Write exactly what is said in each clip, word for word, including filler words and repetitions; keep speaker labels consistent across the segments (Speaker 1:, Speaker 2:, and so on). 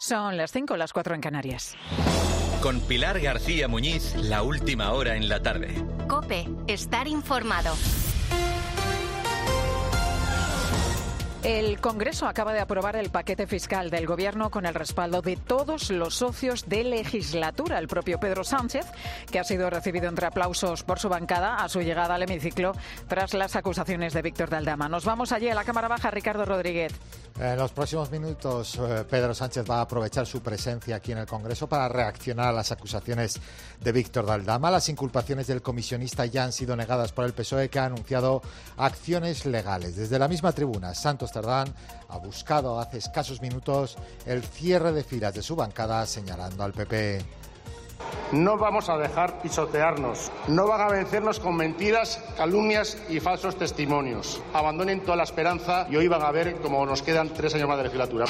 Speaker 1: Son las cinco, las cuatro en Canarias.
Speaker 2: Con Pilar García Muñiz, la última hora en la tarde.
Speaker 3: COPE, estar informado.
Speaker 1: El Congreso acaba de aprobar el paquete fiscal del Gobierno con el respaldo de todos los socios de legislatura. El propio Pedro Sánchez, que ha sido recibido entre aplausos por su bancada a su llegada al hemiciclo tras las acusaciones de Víctor de Aldama. Nos vamos allí a la Cámara Baja, Ricardo Rodríguez.
Speaker 4: En los próximos minutos, eh, Pedro Sánchez va a aprovechar su presencia aquí en el Congreso para reaccionar a las acusaciones de Víctor de Aldama. Las inculpaciones del comisionista ya han sido negadas por el P S O E, que ha anunciado acciones legales. Desde la misma tribuna, Santos Cerdán ha buscado hace escasos minutos el cierre de filas de su bancada, señalando al P P.
Speaker 5: No vamos a dejar pisotearnos. No van a vencernos con mentiras, calumnias y falsos testimonios. Abandonen toda la esperanza y hoy van a ver cómo nos quedan tres años más de legislatura.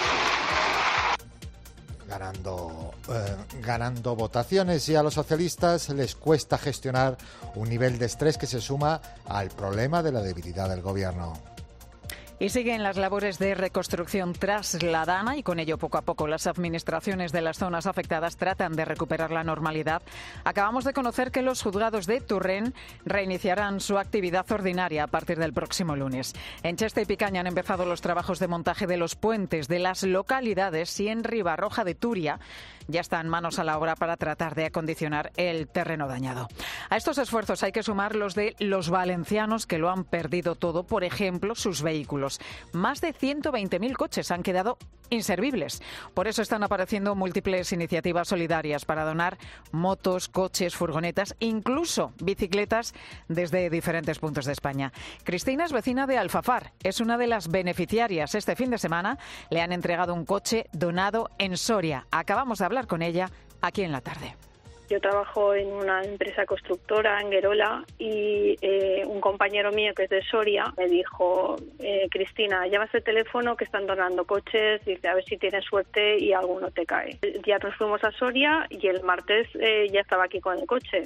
Speaker 4: Ganando, eh, ganando votaciones, y a los socialistas les cuesta gestionar un nivel de estrés que se suma al problema de la debilidad del gobierno.
Speaker 1: Y siguen las labores de reconstrucción tras la Dana, y con ello poco a poco las administraciones de las zonas afectadas tratan de recuperar la normalidad. Acabamos de conocer que los juzgados de Turren reiniciarán su actividad ordinaria a partir del próximo lunes. En Cheste y Picaña han empezado los trabajos de montaje de los puentes de las localidades, y en Ribarroja de Turia ya están manos a la obra para tratar de acondicionar el terreno dañado. A estos esfuerzos hay que sumar los de los valencianos, que lo han perdido todo, por ejemplo, sus vehículos. Más de ciento veinte mil coches han quedado inservibles. Por eso están apareciendo múltiples iniciativas solidarias para donar motos, coches, furgonetas, incluso bicicletas desde diferentes puntos de España. Cristina es vecina de Alfafar, es una de las beneficiarias. Este fin de semana le han entregado un coche donado en Soria. Acabamos de hablar con ella aquí en la tarde.
Speaker 6: Yo trabajo en una empresa constructora en Guerola y eh, un compañero mío que es de Soria me dijo, eh, Cristina, llama el teléfono que están donando coches, dice, a ver si tienes suerte y alguno te cae. Ya nos fuimos a Soria y el martes eh, ya estaba aquí con el coche.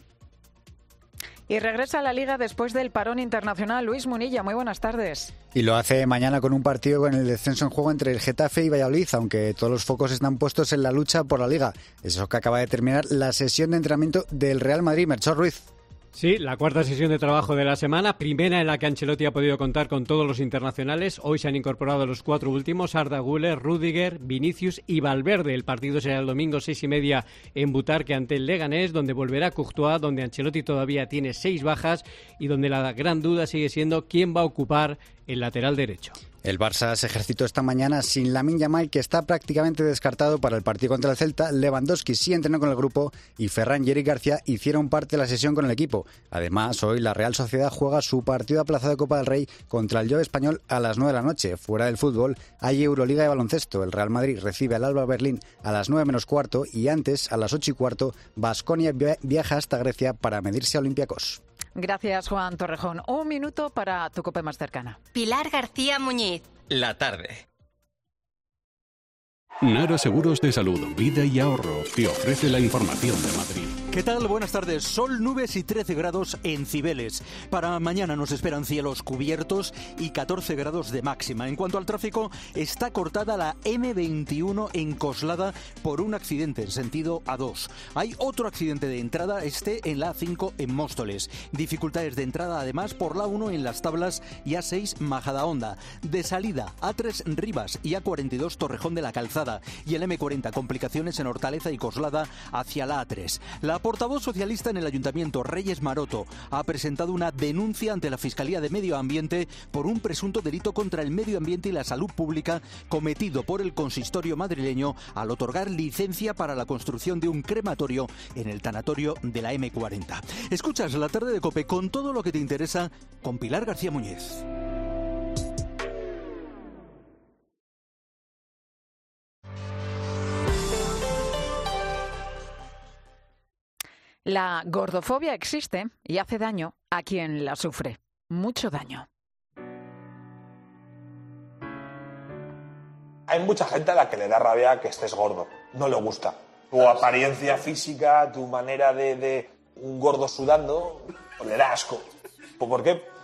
Speaker 1: Y regresa a la Liga después del parón internacional. Luis Munilla, muy buenas tardes.
Speaker 7: Y lo hace mañana con un partido con el descenso en juego entre el Getafe y Valladolid, aunque todos los focos están puestos en la lucha por la Liga. Eso que acaba de terminar la sesión de entrenamiento del Real Madrid. Melchor Ruiz.
Speaker 8: Sí, la cuarta sesión de trabajo de la semana, primera en la que Ancelotti ha podido contar con todos los internacionales. Hoy se han incorporado los cuatro últimos, Arda Güler, Rüdiger, Vinicius y Valverde. El partido será el domingo seis y media en Butarque ante el Leganés, donde volverá Courtois, donde Ancelotti todavía tiene seis bajas y donde la gran duda sigue siendo quién va a ocupar el lateral derecho.
Speaker 7: El Barça se ejercitó esta mañana sin Lamine Yamal, que está prácticamente descartado para el partido contra el Celta. Lewandowski sí entrenó con el grupo y Ferran y Eric García hicieron parte de la sesión con el equipo. Además, hoy la Real Sociedad juega su partido aplazado de Copa del Rey contra el Jove Español a las nueve de la noche. Fuera del fútbol hay Euroliga de baloncesto. El Real Madrid recibe al Alba Berlín a las nueve menos cuarto y antes, a las ocho y cuarto, Baskonia viaja hasta Grecia para medirse a Olympiacos.
Speaker 1: Gracias, Juan Torrejón. Un minuto para tu COPE más cercana.
Speaker 3: Pilar García Muñiz.
Speaker 2: La tarde.
Speaker 9: Nara Seguros de Salud, Vida y Ahorro te ofrece la información de Madrid.
Speaker 10: ¿Qué tal? Buenas tardes. Sol, nubes y trece grados en Cibeles. Para mañana nos esperan cielos cubiertos y catorce grados de máxima. En cuanto al tráfico, está cortada la eme veintiuno en Coslada por un accidente en sentido A dos. Hay otro accidente de entrada, este en la A cinco en Móstoles. Dificultades de entrada además por la uno en Las Tablas y A seis Majadahonda. De salida, A tres Rivas y A cuarenta y dos Torrejón de la Calzada. Y el eme cuarenta, complicaciones en Hortaleza y Coslada hacia la A tres. La portavoz socialista en el Ayuntamiento, Reyes Maroto, ha presentado una denuncia ante la Fiscalía de Medio Ambiente por un presunto delito contra el medio ambiente y la salud pública cometido por el consistorio madrileño al otorgar licencia para la construcción de un crematorio en el tanatorio de la eme cuarenta. Escuchas La Tarde de COPE con todo lo que te interesa con Pilar García Muñiz.
Speaker 1: La gordofobia existe y hace daño a quien la sufre. Mucho daño.
Speaker 11: Hay mucha gente a la que le da rabia que estés gordo. No le gusta. Tu apariencia física, tu manera de, de un gordo sudando, le da asco. ¿Por qué?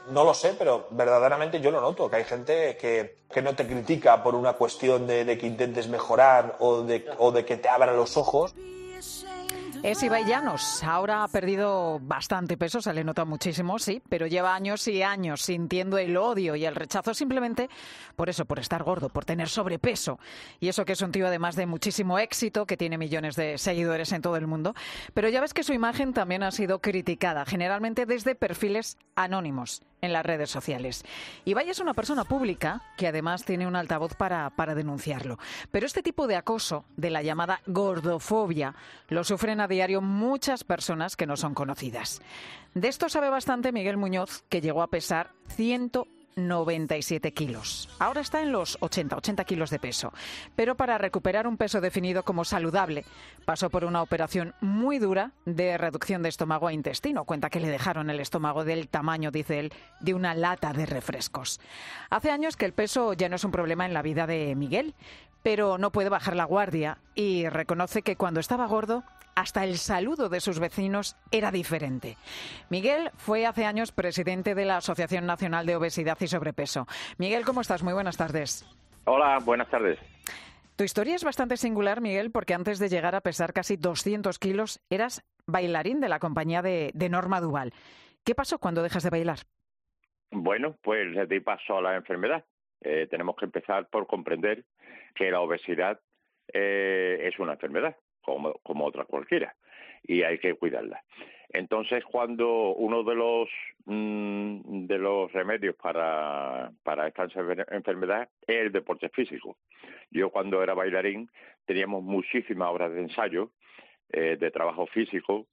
Speaker 11: No lo sé, pero verdaderamente yo lo noto, que hay gente que, que no te critica por una cuestión de, de que intentes mejorar o de, o de que te abran los ojos.
Speaker 1: Es Ibai Llanos. Ahora ha perdido bastante peso, se le nota muchísimo, sí, pero lleva años y años sintiendo el odio y el rechazo simplemente por eso, por estar gordo, por tener sobrepeso. Y eso que es un tío además de muchísimo éxito, que tiene millones de seguidores en todo el mundo. Pero ya ves que su imagen también ha sido criticada, generalmente desde perfiles anónimos en las redes sociales. Ibai es una persona pública que además tiene un altavoz para, para denunciarlo. Pero este tipo de acoso, de la llamada gordofobia, lo sufren a diario muchas personas que no son conocidas. De esto sabe bastante Miguel Muñoz, que llegó a pesar ciento noventa y siete kilos. Ahora está en los ochenta, ochenta kilos de peso. Pero para recuperar un peso definido como saludable, pasó por una operación muy dura de reducción de estómago a intestino. Cuenta que le dejaron el estómago del tamaño, dice él, de una lata de refrescos. Hace años que el peso ya no es un problema en la vida de Miguel, pero no puede bajar la guardia y reconoce que cuando estaba gordo, hasta el saludo de sus vecinos era diferente. Miguel fue hace años presidente de la Asociación Nacional de Obesidad y Sobrepeso. Miguel, ¿cómo estás? Muy buenas tardes.
Speaker 12: Hola, buenas tardes.
Speaker 1: Tu historia es bastante singular, Miguel, porque antes de llegar a pesar casi doscientos kilos, eras bailarín de la compañía de, de Norma Duval. ¿Qué pasó cuando dejas de bailar?
Speaker 12: Bueno, pues le di paso a la enfermedad. Eh, tenemos que empezar por comprender que la obesidad eh, es una enfermedad, como, como otra cualquiera, y hay que cuidarla. Entonces, cuando uno de los mmm, de los remedios para, para esta enfermedad es el deporte físico. Yo cuando era bailarín teníamos muchísimas horas de ensayo, eh, de trabajo físico,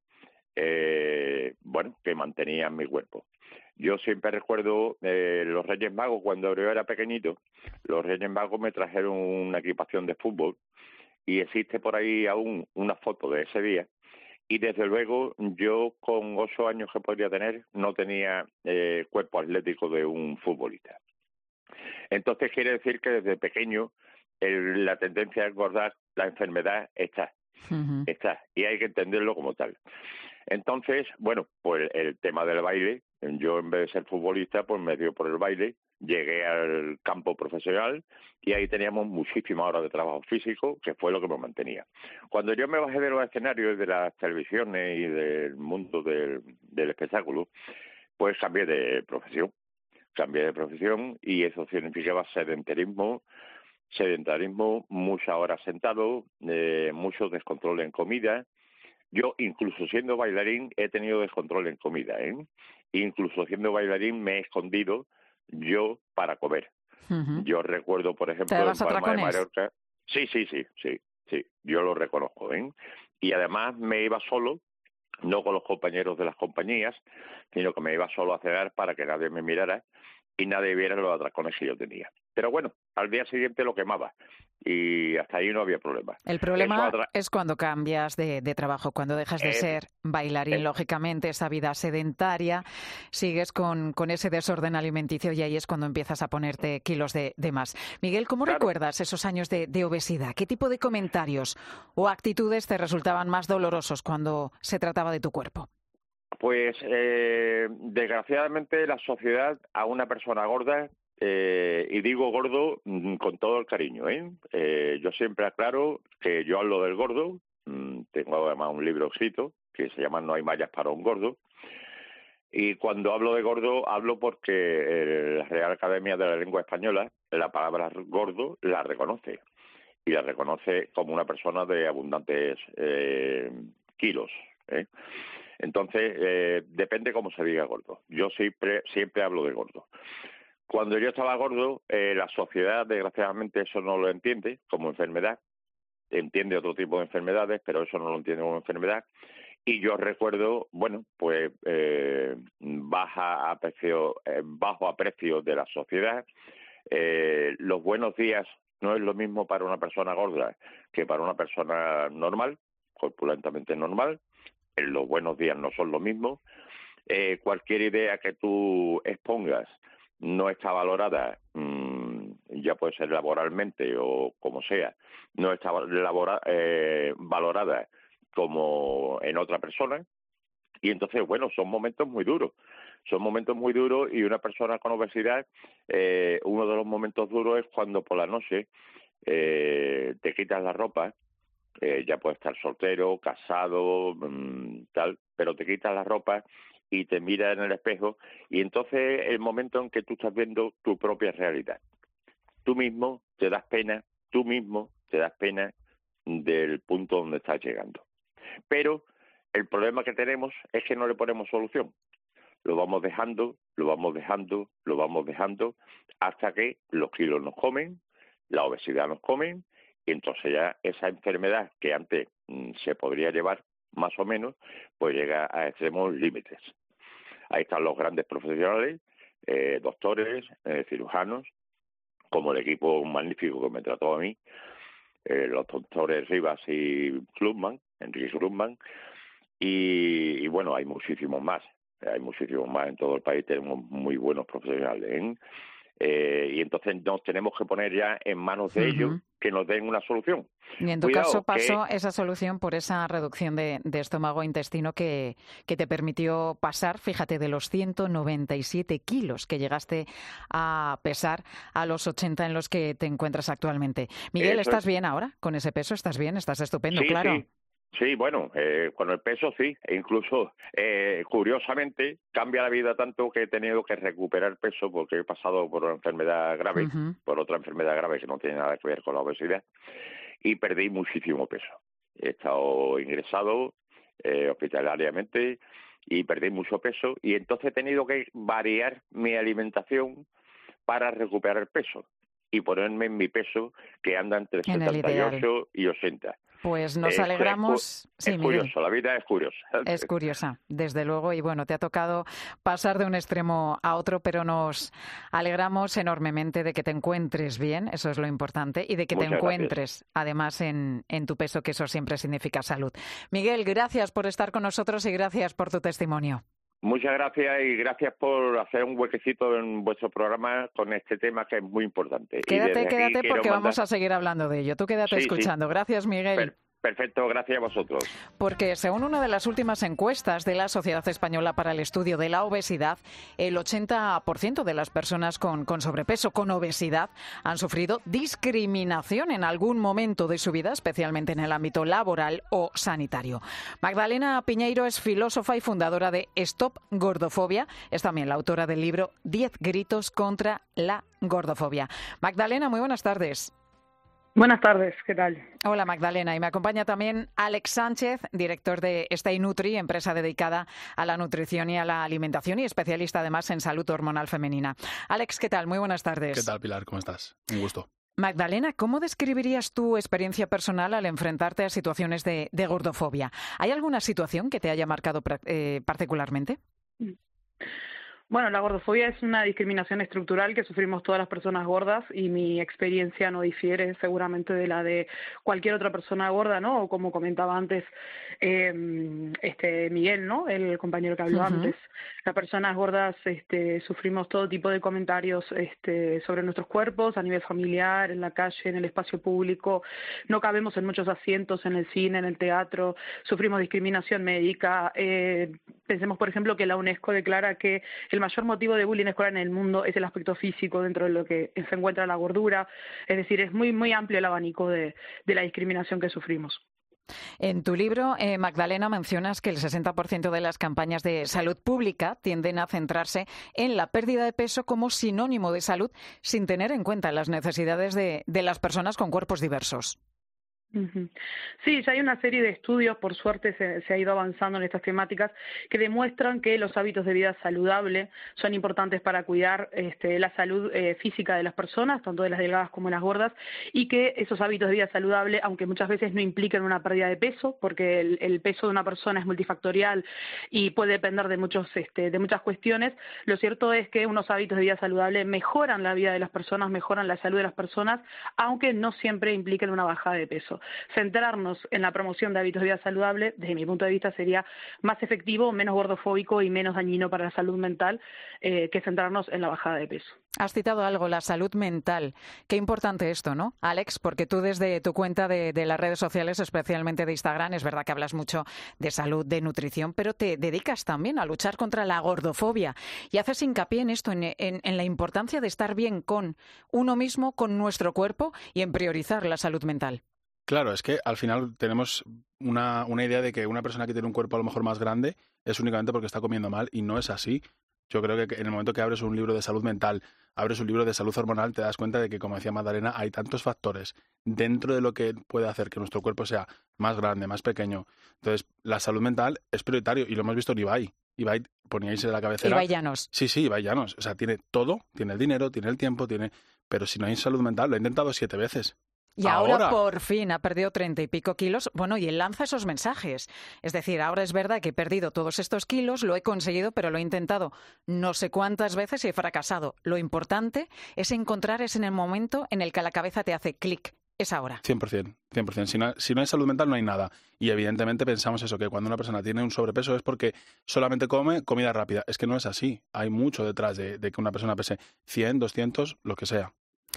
Speaker 12: eh, bueno, que mantenían mi cuerpo. Yo siempre recuerdo eh, los Reyes Magos, cuando yo era pequeñito, los Reyes Magos me trajeron una equipación de fútbol y existe por ahí aún una foto de ese día. Y desde luego yo con ocho años que podría tener no tenía eh, cuerpo atlético de un futbolista. Entonces quiere decir que desde pequeño el, la tendencia a engordar, la enfermedad está, uh-huh. está y hay que entenderlo como tal. Entonces, bueno, pues el tema del baile, yo en vez de ser futbolista, pues me dio por el baile, llegué al campo profesional y ahí teníamos muchísimas horas de trabajo físico, que fue lo que me mantenía. Cuando yo me bajé de los escenarios, de las televisiones y del mundo del, del espectáculo, pues cambié de profesión, cambié de profesión y eso significaba sedentarismo, sedentarismo, muchas horas sentado, eh, mucho descontrol en comida. Yo, incluso siendo bailarín, he tenido descontrol en comida, ¿eh? Incluso siendo bailarín me he escondido yo para comer. Uh-huh. Yo recuerdo, por ejemplo, en Palma de Mallorca... Sí, sí, sí, sí, sí, yo lo reconozco, ¿eh? Y además me iba solo, no con los compañeros de las compañías, sino que me iba solo a cenar para que nadie me mirara y nadie viera los atracones que yo tenía. Pero bueno, al día siguiente lo quemaba y hasta ahí no había problema.
Speaker 1: El problema atra... es cuando cambias de, de trabajo, cuando dejas de eh, ser bailarín, eh, lógicamente, esa vida sedentaria, sigues con, con ese desorden alimenticio y ahí es cuando empiezas a ponerte kilos de, de más. Miguel, ¿cómo claro. recuerdas esos años de, de obesidad? ¿Qué tipo de comentarios o actitudes te resultaban más dolorosos cuando se trataba de tu cuerpo?
Speaker 12: Pues, eh, desgraciadamente, la sociedad a una persona gorda, eh, y digo gordo mm, con todo el cariño, ¿eh? Eh, yo siempre aclaro que yo hablo del gordo, mm, tengo además un libro escrito que se llama No hay mallas para un gordo, y cuando hablo de gordo hablo porque eh, la Real Academia de la Lengua Española la palabra gordo la reconoce, y la reconoce como una persona de abundantes eh, kilos, ¿eh? Entonces, eh, depende cómo se diga gordo. Yo siempre siempre hablo de gordo. Cuando yo estaba gordo, eh, la sociedad, desgraciadamente, eso no lo entiende como enfermedad. Entiende otro tipo de enfermedades, pero eso no lo entiende como enfermedad. Y yo recuerdo, bueno, pues eh, baja aprecio, eh, bajo aprecio de la sociedad. Eh, los buenos días no es lo mismo para una persona gorda que para una persona normal, corpulentamente normal. Los buenos días no son lo mismo. Eh, cualquier idea que tú expongas no está valorada, mmm, ya puede ser laboralmente o como sea, no está labora, eh, valorada como en otra persona. Y entonces, bueno, son momentos muy duros. Son momentos muy duros y una persona con obesidad, eh, uno de los momentos duros es cuando por la noche eh, te quitas la ropa, eh, ya puedes estar soltero, casado, mmm, tal, pero te quitas la ropa y te miras en el espejo y entonces el momento en que tú estás viendo tu propia realidad. Tú mismo te das pena, tú mismo te das pena del punto donde estás llegando. Pero el problema que tenemos es que no le ponemos solución. Lo vamos dejando, lo vamos dejando, lo vamos dejando, hasta que los kilos nos comen, la obesidad nos comen, y entonces ya esa enfermedad que antes mmm, se podría llevar más o menos, pues llega a extremos límites. Ahí están los grandes profesionales, eh, doctores, eh, cirujanos, como el equipo magnífico que me trató a mí, eh, los doctores Rivas y Klubman, Enrique Klubman, y, y bueno, hay muchísimos más. Hay muchísimos más en todo el país, tenemos muy buenos profesionales, ¿eh? Eh, y entonces nos tenemos que poner ya en manos de uh-huh. ellos que nos den una solución.
Speaker 1: Y en tu
Speaker 12: Cuidado,
Speaker 1: caso pasó
Speaker 12: que...
Speaker 1: esa solución por esa reducción de, de estómago-intestino que, que te permitió pasar, fíjate, de los ciento noventa y siete kilos que llegaste a pesar a los ochenta en los que te encuentras actualmente. Miguel, Eso ¿estás es... bien ahora con ese peso? ¿Estás bien? ¿Estás estupendo?
Speaker 12: Sí,
Speaker 1: claro.
Speaker 12: Sí. Sí, bueno, eh, con el peso sí, e incluso eh, curiosamente cambia la vida tanto que he tenido que recuperar peso porque he pasado por una enfermedad grave, uh-huh. por otra enfermedad grave que no tiene nada que ver con la obesidad y perdí muchísimo peso. He estado ingresado eh, hospitalariamente y perdí mucho peso y entonces he tenido que variar mi alimentación para recuperar peso y ponerme en mi peso que anda entre
Speaker 1: en
Speaker 12: setenta y ocho y ochenta.
Speaker 1: Pues nos
Speaker 12: eh,
Speaker 1: alegramos.
Speaker 12: Es,
Speaker 1: sí,
Speaker 12: es curioso, la vida es curiosa.
Speaker 1: Es curiosa, desde luego, y bueno, te ha tocado pasar de un extremo a otro, pero nos alegramos enormemente de que te encuentres bien, eso es lo importante, y de que
Speaker 12: Muchas
Speaker 1: te encuentres
Speaker 12: gracias.
Speaker 1: además en, en tu peso, que eso siempre significa salud. Miguel, gracias por estar con nosotros y gracias por tu testimonio.
Speaker 12: Muchas gracias y gracias por hacer un huequecito en vuestro programa con este tema que es muy importante.
Speaker 1: Quédate, quédate porque
Speaker 12: mandar...
Speaker 1: vamos a seguir hablando de ello. Tú quédate sí, escuchando. Sí. Gracias, Miguel.
Speaker 12: Per Perfecto, gracias a vosotros.
Speaker 1: Porque según una de las últimas encuestas de la Sociedad Española para el Estudio de la Obesidad, el ochenta por ciento de las personas con, con sobrepeso, con obesidad, han sufrido discriminación en algún momento de su vida, especialmente en el ámbito laboral o sanitario. Magdalena Piñeiro es filósofa y fundadora de Stop Gordofobia. Es también la autora del libro diez gritos contra la gordofobia. Magdalena, muy buenas tardes.
Speaker 13: Buenas tardes, ¿qué tal?
Speaker 1: Hola Magdalena, y me acompaña también Alex Sánchez, director de Stay Nutri, empresa dedicada a la nutrición y a la alimentación y especialista además en salud hormonal femenina. Alex, ¿qué tal? Muy buenas tardes.
Speaker 14: ¿Qué tal, Pilar? ¿Cómo estás? Un gusto.
Speaker 1: Magdalena, ¿cómo describirías tu experiencia personal al enfrentarte a situaciones de, de gordofobia? ¿Hay alguna situación que te haya marcado eh, particularmente?
Speaker 13: Bueno, la gordofobia es una discriminación estructural que sufrimos todas las personas gordas y mi experiencia no difiere seguramente de la de cualquier otra persona gorda, ¿no? O como comentaba antes eh, este Miguel, ¿no? El compañero que habló uh-huh. antes. Las personas gordas este, sufrimos todo tipo de comentarios este, sobre nuestros cuerpos a nivel familiar, en la calle, en el espacio público. No cabemos en muchos asientos en el cine, en el teatro. Sufrimos discriminación médica. Eh, pensemos, por ejemplo, que la UNESCO declara que el El mayor motivo de bullying escolar en el mundo es el aspecto físico dentro de lo que se encuentra la gordura. Es decir, es muy, muy amplio el abanico de, de la discriminación que sufrimos.
Speaker 1: En tu libro, eh, Magdalena, mencionas que el sesenta por ciento de las campañas de salud pública tienden a centrarse en la pérdida de peso como sinónimo de salud, sin tener en cuenta las necesidades de, de las personas con cuerpos diversos.
Speaker 13: Sí, ya hay una serie de estudios, por suerte se, se ha ido avanzando en estas temáticas, que demuestran que los hábitos de vida saludable son importantes para cuidar este, la salud eh, física de las personas, tanto de las delgadas como de las gordas, y que esos hábitos de vida saludable, aunque muchas veces no impliquen una pérdida de peso, porque el, el peso de una persona es multifactorial y puede depender de, muchos, este, de muchas cuestiones, lo cierto es que unos hábitos de vida saludable mejoran la vida de las personas, mejoran la salud de las personas, aunque no siempre impliquen una bajada de peso. Centrarnos en la promoción de hábitos de vida saludable, desde mi punto de vista, sería más efectivo, menos gordofóbico y menos dañino para la salud mental eh, que centrarnos en la bajada de peso.
Speaker 1: Has citado algo, la salud mental. Qué importante esto, ¿no, Alex? Porque tú desde tu cuenta de, de las redes sociales, especialmente de Instagram, es verdad que hablas mucho de salud, de nutrición, pero te dedicas también a luchar contra la gordofobia y haces hincapié en esto, en, en, en la importancia de estar bien con uno mismo, con nuestro cuerpo y en priorizar la salud mental.
Speaker 14: Claro, es que al final tenemos una, una idea de que una persona que tiene un cuerpo a lo mejor más grande es únicamente porque está comiendo mal y no es así. Yo creo que en el momento que abres un libro de salud mental, abres un libro de salud hormonal, te das cuenta de que, como decía Magdalena, hay tantos factores dentro de lo que puede hacer que nuestro cuerpo sea más grande, más pequeño. Entonces, la salud mental es prioritario y lo hemos visto en Ibai. Ibai, poníais en la cabecera.
Speaker 1: Ibai Llanos.
Speaker 14: Sí, sí, Ibai Llanos. O sea, tiene todo, tiene el dinero, tiene el tiempo, tiene... Pero si no hay salud mental, lo he intentado siete veces.
Speaker 1: Y ahora, ahora, por fin, ha perdido treinta y pico kilos. Bueno, y él lanza esos mensajes. Es decir, ahora es verdad que he perdido todos estos kilos, lo he conseguido, pero lo he intentado no sé cuántas veces y he fracasado. Lo importante es encontrar, es en el momento en el que la cabeza te hace clic. Es ahora.
Speaker 14: cien por ciento, cien por ciento. Si no, si no hay salud mental, no hay nada. Y evidentemente pensamos eso, que cuando una persona tiene un sobrepeso es porque solamente come comida rápida. Es que no es así. Hay mucho detrás de, de que una persona pese cien, doscientos, lo que sea.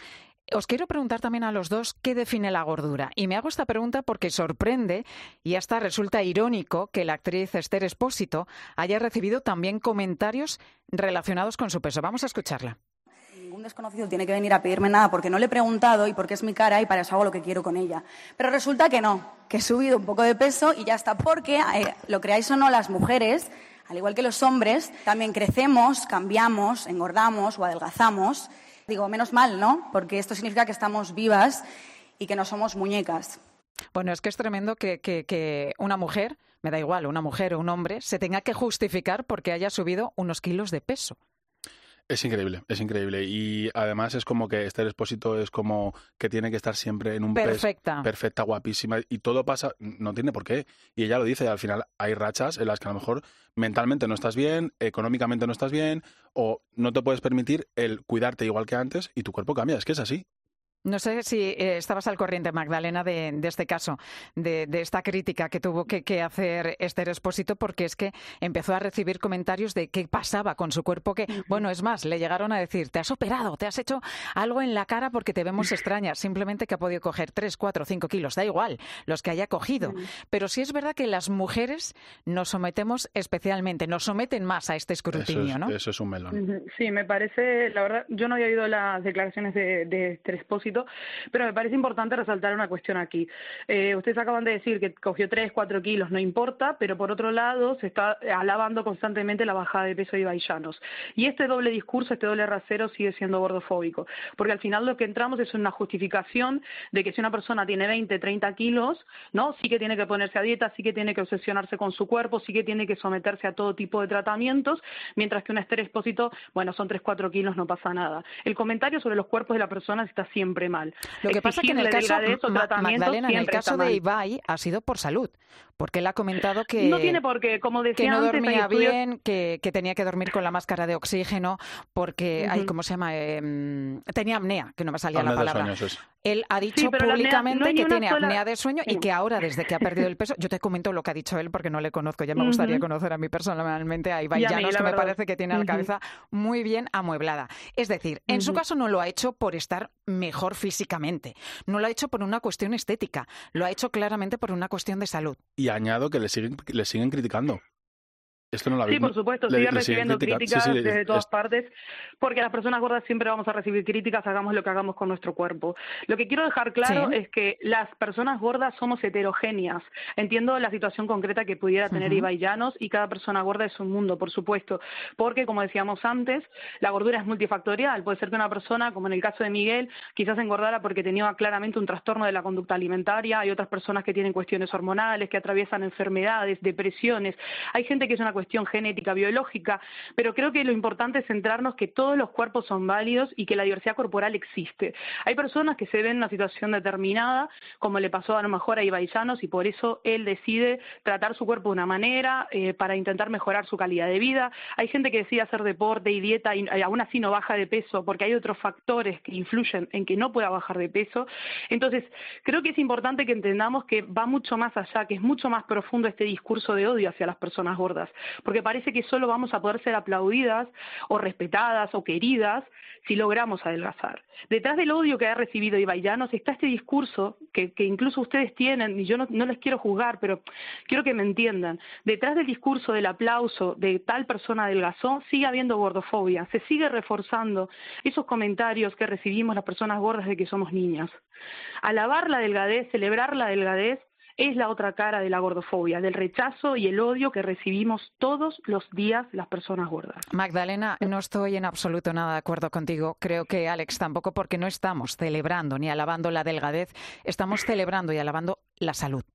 Speaker 1: Os quiero preguntar también a los dos qué define la gordura. Y me hago esta pregunta porque sorprende y hasta resulta irónico que la actriz Esther Expósito haya recibido también comentarios relacionados con su peso. Vamos a escucharla.
Speaker 15: Ningún desconocido tiene que venir a pedirme nada porque no le he preguntado y porque es mi cara y para eso hago lo que quiero con ella. Pero resulta que no, que he subido un poco de peso y ya está, porque, eh, lo creáis o no, las mujeres, al igual que los hombres, también crecemos, cambiamos, engordamos o adelgazamos. Digo, menos mal, ¿no? Porque esto significa que estamos vivas y que no somos muñecas.
Speaker 1: Bueno, es que es tremendo que, que, que una mujer, me da igual, una mujer o un hombre, se tenga que justificar porque haya subido unos kilos de peso.
Speaker 14: Es increíble, es increíble. Y además es como que Esther Expósito es como que tiene que estar siempre en un
Speaker 1: perfecta.
Speaker 14: peso. Perfecta, guapísima. Y todo pasa, no tiene por qué. Y ella lo dice, al final hay rachas en las que a lo mejor mentalmente no estás bien, económicamente no estás bien, o no te puedes permitir el cuidarte igual que antes y tu cuerpo cambia. Es que es así.
Speaker 1: No sé si eh, estabas al corriente, Magdalena, de, de este caso, de, de esta crítica que tuvo que, que hacer Esther Expósito, porque es que empezó a recibir comentarios de qué pasaba con su cuerpo, que, uh-huh. bueno, es más, le llegaron a decir, te has operado, te has hecho algo en la cara porque te vemos extraña, simplemente que ha podido coger tres, cuatro, cinco kilos, da igual, los que haya cogido. Uh-huh. Pero sí es verdad que las mujeres nos sometemos especialmente, nos someten más a este escrutinio,
Speaker 14: eso es,
Speaker 1: ¿no?
Speaker 14: Eso es un melón.
Speaker 13: Sí, me parece, la verdad, yo no había oído las declaraciones de, de Esther Expósito, pero me parece importante resaltar una cuestión aquí. Eh, ustedes acaban de decir que cogió tres, cuatro kilos, no importa, pero por otro lado se está alabando constantemente la bajada de peso de Ibai Llanos. Y este doble discurso, este doble rasero sigue siendo gordofóbico, porque al final lo que entramos es una justificación de que si una persona tiene veinte, treinta kilos, ¿no? Sí que tiene que ponerse a dieta, sí que tiene que obsesionarse con su cuerpo, sí que tiene que someterse a todo tipo de tratamientos, mientras que un Esther Expósito, bueno, son tres, cuatro kilos, no pasa nada. El comentario sobre los cuerpos de las personas está siempre mal.
Speaker 1: Lo que pasa es que en el caso, Ma- Magdalena, en el caso de Ibai ha sido por salud, porque él ha comentado que
Speaker 13: no tiene por qué, como decía
Speaker 1: que no
Speaker 13: antes,
Speaker 1: dormía
Speaker 13: estudios...
Speaker 1: bien, que, que tenía que dormir con la máscara de oxígeno, porque, uh-huh. ay, ¿cómo se llama? Eh, tenía apnea, que no me salía
Speaker 14: apnea
Speaker 1: la palabra.
Speaker 14: De sueños,
Speaker 1: él ha dicho
Speaker 13: sí,
Speaker 1: públicamente
Speaker 13: apnea, no
Speaker 1: que tiene
Speaker 13: sola...
Speaker 1: apnea de sueño sí. y que ahora, desde que ha perdido el peso, yo te comento lo que ha dicho él porque no le conozco, ya me gustaría uh-huh. conocer a mí personalmente a Ibai Llanos, que me parece que tiene uh-huh. la cabeza muy bien amueblada. Es decir, en uh-huh. su caso no lo ha hecho por estar mejor físicamente, no lo ha hecho por una cuestión estética, lo ha hecho claramente por una cuestión de salud.
Speaker 14: Y añado que le siguen, le siguen criticando. Esto no lo
Speaker 13: sí, por supuesto, le, sigue le recibiendo críticas sí, sí, desde todas
Speaker 14: es...
Speaker 13: partes, porque las personas gordas siempre vamos a recibir críticas, hagamos lo que hagamos con nuestro cuerpo. Lo que quiero dejar claro sí. es que las personas gordas somos heterogéneas. Entiendo la situación concreta que pudiera tener uh-huh. Ibai Llanos y cada persona gorda es un mundo, por supuesto, porque, como decíamos antes, la gordura es multifactorial. Puede ser que una persona, como en el caso de Miguel, quizás engordara porque tenía claramente un trastorno de la conducta alimentaria. Hay otras personas que tienen cuestiones hormonales, que atraviesan enfermedades, depresiones. Hay gente que es una cuestión cuestión genética, biológica, pero creo que lo importante es centrarnos que todos los cuerpos son válidos y que la diversidad corporal existe. Hay personas que se ven en una situación determinada, como le pasó a lo mejor a Ibai Llanos, y por eso él decide tratar su cuerpo de una manera eh, para intentar mejorar su calidad de vida. Hay gente que decide hacer deporte y dieta y aún así no baja de peso porque hay otros factores que influyen en que no pueda bajar de peso. Entonces, creo que es importante que entendamos que va mucho más allá, que es mucho más profundo este discurso de odio hacia las personas gordas. porque parece que solo vamos a poder ser aplaudidas o respetadas o queridas si logramos adelgazar. Detrás del odio que ha recibido Ibai Llanos está este discurso que, que incluso ustedes tienen, y yo no, no les quiero juzgar, pero quiero que me entiendan. Detrás del discurso del aplauso de tal persona adelgazó, sigue habiendo gordofobia, se sigue reforzando esos comentarios que recibimos las personas gordas de que somos niñas. Alabar la delgadez, celebrar la delgadez, es la otra cara de la gordofobia, del rechazo y el odio que recibimos todos los días las personas gordas.
Speaker 1: Magdalena, no estoy en absoluto nada de acuerdo contigo. Creo que Alex tampoco, porque no estamos celebrando ni alabando la delgadez, estamos celebrando y alabando la salud.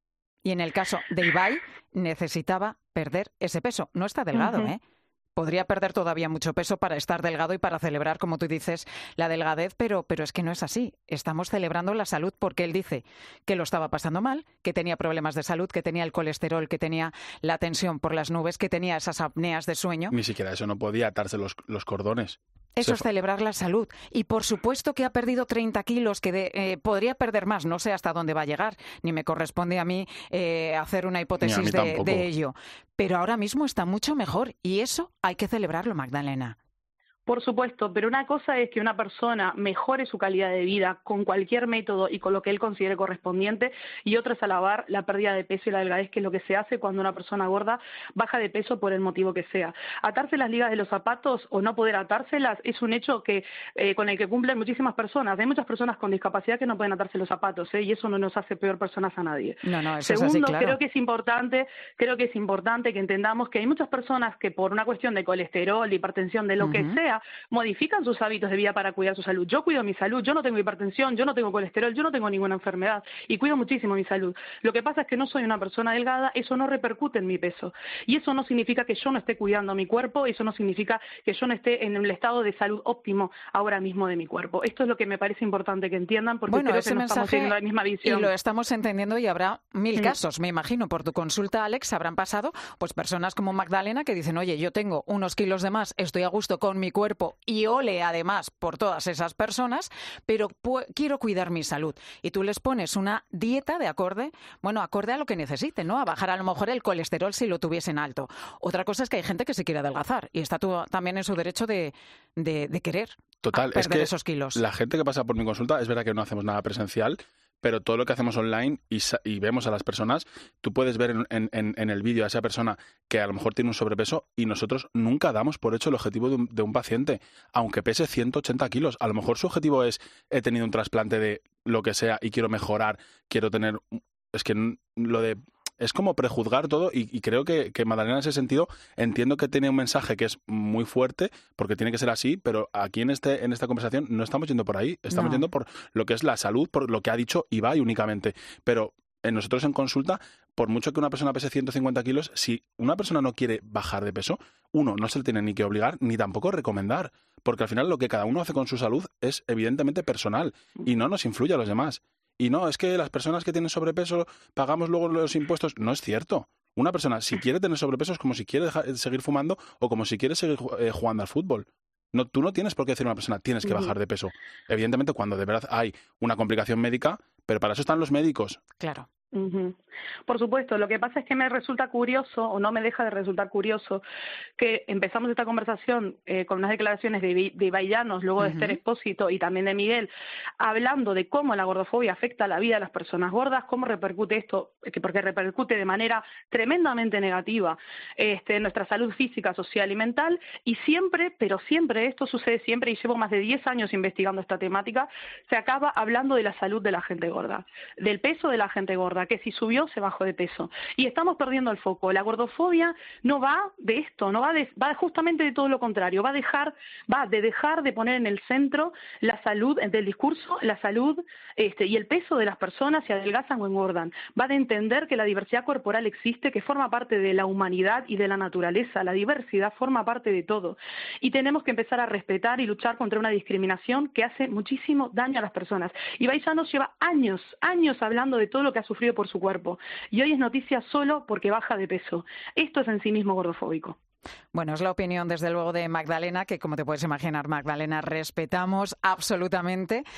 Speaker 1: Y en el caso de Ibai, necesitaba perder ese peso. No está delgado, uh-huh. ¿eh? Podría perder todavía mucho peso para estar delgado y para celebrar, como tú dices, la delgadez, pero, pero es que no es así. Estamos celebrando la salud porque él dice que lo estaba pasando mal, que tenía problemas de salud, que tenía el colesterol, que tenía la tensión por las nubes, que tenía esas apneas de sueño.
Speaker 14: Ni siquiera eso, no podía atarse los, los cordones.
Speaker 1: Eso es celebrar la salud. Y por supuesto que ha perdido treinta kilos, que de, eh, podría perder más. No sé hasta dónde va a llegar, ni me corresponde a mí eh, hacer una hipótesis de, de ello. Pero ahora mismo está mucho mejor y eso hay que celebrarlo, Magdalena.
Speaker 13: Por supuesto, pero una cosa es que una persona mejore su calidad de vida con cualquier método y con lo que él considere correspondiente, y otra es alabar la pérdida de peso y la delgadez, que es lo que se hace cuando una persona gorda baja de peso por el motivo que sea. Atarse las ligas de los zapatos o no poder atárselas es un hecho que eh, con el que cumplen muchísimas personas. Hay muchas personas con discapacidad que no pueden atarse los zapatos, ¿eh? y eso no nos hace peor personas a nadie.
Speaker 1: No, no, eso
Speaker 13: Segundo,
Speaker 1: es así, claro.
Speaker 13: creo que es importante, creo que es importante que entendamos que hay muchas personas que por una cuestión de colesterol, de hipertensión, de lo uh-huh. que sea, modifican sus hábitos de vida para cuidar su salud. Yo cuido mi salud, yo no tengo hipertensión, yo no tengo colesterol, yo no tengo ninguna enfermedad y cuido muchísimo mi salud. Lo que pasa es que no soy una persona delgada, eso no repercute en mi peso. Y eso no significa que yo no esté cuidando mi cuerpo, eso no significa que yo no esté en el estado de salud óptimo ahora mismo de mi cuerpo. Esto es lo que me parece importante que entiendan, porque
Speaker 1: bueno,
Speaker 13: creo que no estamos teniendo la misma visión.
Speaker 1: Y lo estamos entendiendo, y habrá mil
Speaker 13: Mm.
Speaker 1: casos, me imagino. Por tu consulta, Alex, habrán pasado pues personas como Magdalena que dicen, oye, yo tengo unos kilos de más, estoy a gusto con mi cuerpo y ole, además, por todas esas personas, pero pu- quiero cuidar mi salud. Y tú les pones una dieta de acorde, bueno, acorde a lo que necesiten, ¿no? A bajar a lo mejor el colesterol si lo tuviesen alto. Otra cosa es que hay gente que se quiere adelgazar y está tu- también en su derecho de, de, de querer
Speaker 14: Total,
Speaker 1: perder
Speaker 14: es que
Speaker 1: esos kilos.
Speaker 14: La gente que pasa por mi consulta, es verdad que no hacemos nada presencial, pero todo lo que hacemos online y, sa- y vemos a las personas, tú puedes ver en, en, en el vídeo a esa persona que a lo mejor tiene un sobrepeso, y nosotros nunca damos por hecho el objetivo de un, de un paciente, aunque pese ciento ochenta kilos. A lo mejor su objetivo es, he tenido un trasplante de lo que sea y quiero mejorar, quiero tener... Es que n- lo de... Es como prejuzgar todo, y, y creo que, que Magdalena, en ese sentido, entiendo que tiene un mensaje que es muy fuerte, porque tiene que ser así, pero aquí en este en esta conversación no estamos yendo por ahí, estamos
Speaker 1: No.
Speaker 14: yendo por lo que es la salud, por lo que ha dicho Ibai únicamente. Pero en nosotros en consulta, por mucho que una persona pese ciento cincuenta kilos, si una persona no quiere bajar de peso, uno, no se le tiene ni que obligar, ni tampoco recomendar, porque al final lo que cada uno hace con su salud es evidentemente personal y no nos influye a los demás. Y no, es que las personas que tienen sobrepeso pagamos luego los impuestos. No es cierto. Una persona, si quiere tener sobrepeso, es como si quiere dejar- seguir fumando o como si quiere seguir ju- eh, jugando al fútbol. No, tú no tienes por qué decir a una persona, tienes que
Speaker 13: Ujú.
Speaker 14: bajar de peso. Evidentemente, cuando de verdad hay una complicación médica, pero para eso están los médicos.
Speaker 1: Claro.
Speaker 13: Ujú. Por supuesto, lo que pasa es que me resulta curioso, o no me deja de resultar curioso, que empezamos esta conversación eh, con unas declaraciones de, Ibi- de Ibai Llanos, luego de
Speaker 1: Ujú.
Speaker 13: Esther Expósito y también de Miguel, hablando de cómo la gordofobia afecta la vida de las personas gordas, cómo repercute esto, eh, que porque repercute de manera tremendamente negativa este, en nuestra salud física, social y mental, y siempre, pero siempre, esto sucede siempre, y llevo más de diez años investigando esta temática, se acaba hablando de la salud de la gente gorda, del peso de la gente gorda, que si subió se bajó de peso. Y estamos perdiendo el foco. La gordofobia no va de esto, no va de, va justamente de todo lo contrario, va a dejar, va de dejar de poner en el centro la salud del discurso, la salud este, y el peso de las personas, si adelgazan o engordan. Va de entender que la diversidad corporal existe, que forma parte de la humanidad y de la naturaleza. La diversidad forma parte de todo. Y tenemos que empezar a respetar y luchar contra una discriminación que hace muchísimo daño a las personas. Ibai Llanos lleva años, años hablando de todo lo que ha sufrido por su cuerpo. Y hoy es noticia solo porque baja de peso. Esto es en sí mismo gordofóbico.
Speaker 1: Bueno, es la opinión, desde luego, de Magdalena, que, como te puedes imaginar, Magdalena, respetamos absolutamente.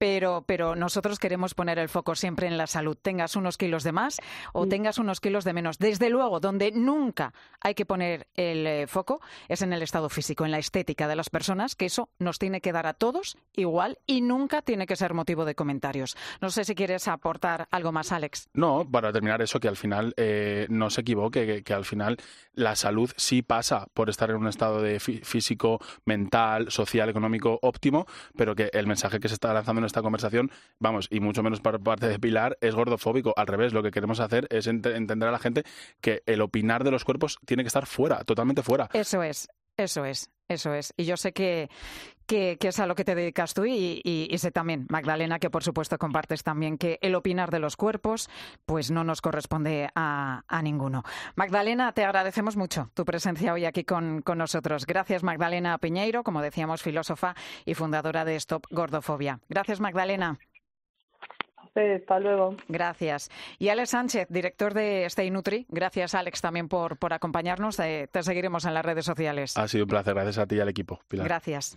Speaker 1: pero, pero nosotros queremos poner el foco siempre en la salud. Tengas unos kilos de más o tengas unos kilos de menos. Desde luego, donde nunca hay que poner el eh, foco es en el estado físico, en la estética de las personas, que eso nos tiene que dar a todos igual y nunca tiene que ser motivo de comentarios. No sé si quieres aportar algo más, Alex.
Speaker 14: No, para terminar eso, que al final eh, no se equivoque, que, que al final la salud sí pasa por estar en un estado de fí- físico, mental, social, económico óptimo, pero que el mensaje que se está lanzando en esta conversación, vamos, y mucho menos por parte de Pilar, es gordofóbico. Al revés, lo que queremos hacer es ent- entender a la gente que el opinar de los cuerpos tiene que estar fuera, totalmente fuera.
Speaker 1: Eso es, eso es, eso es. Y yo sé que, que, que es a lo que te dedicas tú y, y, y sé también, Magdalena, que por supuesto compartes también que el opinar de los cuerpos pues no nos corresponde a, a ninguno. Magdalena, te agradecemos mucho tu presencia hoy aquí con, con nosotros. Gracias, Magdalena Piñeiro, como decíamos, filósofa y fundadora de Stop Gordofobia. Gracias, Magdalena.
Speaker 13: Sí, hasta luego.
Speaker 1: Gracias. Y Alex Sánchez, director de Stay Nutri. Gracias, Alex, también por, por acompañarnos. Eh, te seguiremos en las redes sociales.
Speaker 14: Ha sido un placer, gracias a ti y al equipo, Pilar.
Speaker 1: Gracias.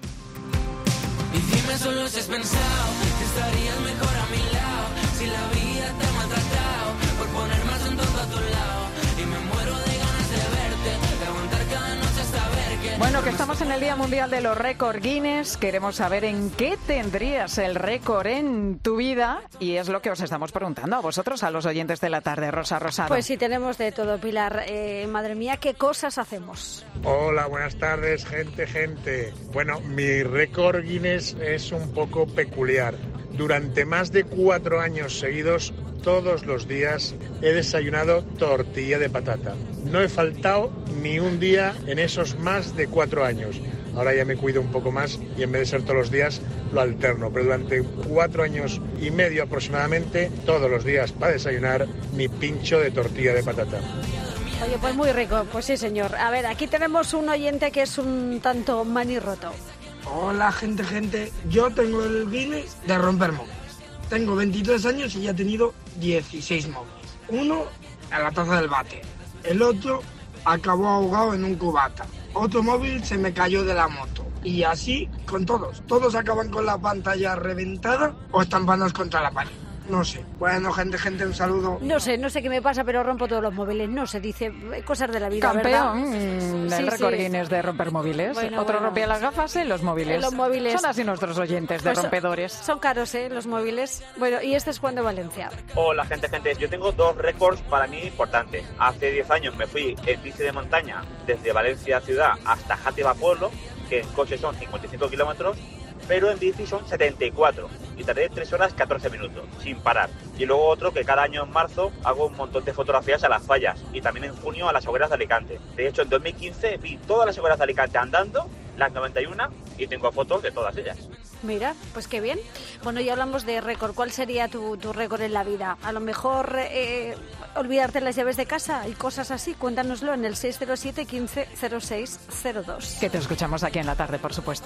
Speaker 16: Y dime solo si has pensado que estarías mejor a mi lado, si la vida te ha maltratado por poner más un tonto a tu lado. Y me muero de ganas de verte, de aguantar cada noche hasta ver que...
Speaker 1: Bueno, que estamos en el Día Mundial de los Récord Guinness. Queremos saber en qué tendrías el récord en tu vida y es lo que os estamos preguntando a vosotros, a los oyentes de la tarde. Rosa Rosado.
Speaker 17: Pues sí, tenemos de todo, Pilar. Eh, madre mía, ¿qué cosas hacemos?
Speaker 18: Hola, buenas tardes, gente, gente. Bueno, mi récord Guinness es un poco peculiar. Durante más de cuatro años seguidos, todos los días he desayunado tortilla de patata. No he faltado ni un día en esos más de cuatro años. Ahora ya me cuido un poco más y en vez de ser todos los días, lo alterno. Pero durante cuatro años y medio aproximadamente, todos los días para desayunar, mi pincho de tortilla de patata.
Speaker 17: Oye, pues muy rico, pues sí, señor. A ver, aquí tenemos un oyente que es un tanto manirroto.
Speaker 19: Hola, gente, gente. Yo tengo el Guinness de romper móviles. Tengo veintitrés años y ya he tenido dieciséis móviles. Uno a la taza del váter. El otro acabó ahogado en un cubata. Otro móvil se me cayó de la moto. Y así con todos. Todos acaban con la pantalla reventada o estampados contra la pared. No sé. Bueno, gente, gente, un saludo.
Speaker 17: No sé, no sé qué me pasa, pero rompo todos los móviles. No se dice cosas de la vida,
Speaker 1: Campeón
Speaker 17: ¿verdad?
Speaker 1: del
Speaker 17: Sí,
Speaker 1: récord
Speaker 17: sí.
Speaker 1: Guinness de romper móviles.
Speaker 17: Bueno,
Speaker 1: Otro
Speaker 17: bueno.
Speaker 1: rompía las gafas en los móviles.
Speaker 17: En los móviles.
Speaker 1: Son así nuestros oyentes de
Speaker 17: Pues son-
Speaker 1: rompedores.
Speaker 17: Son caros, ¿eh? Los móviles. Bueno, y este es Juan de Valencia.
Speaker 20: Hola gente, gente, yo tengo dos récords para mí importantes. Hace diez años me fui en bici de montaña desde Valencia ciudad hasta Játiva pueblo, que en coche son cincuenta y cinco kilómetros, pero en bici son setenta y cuatro y tardé tres horas catorce minutos, sin parar. Y luego otro que cada año en marzo hago un montón de fotografías a las fallas y también en junio a las hogueras de Alicante. De hecho, en dos mil quince vi todas las hogueras de Alicante andando, las noventa y uno, y tengo fotos de todas ellas.
Speaker 17: Mira, pues qué bien. Bueno, ya hablamos de récord. ¿Cuál sería tu, tu récord en la vida? A lo mejor eh, olvidarte las llaves de casa y cosas así. Cuéntanoslo en el seis cero siete, quince, cero seis cero dos.
Speaker 1: Que te escuchamos aquí en la tarde, por supuesto.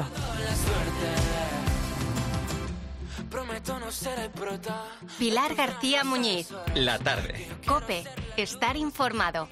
Speaker 16: Prometo no ser el prota.
Speaker 3: Pilar García Muñiz.
Speaker 2: La tarde.
Speaker 3: COPE. Estar informado.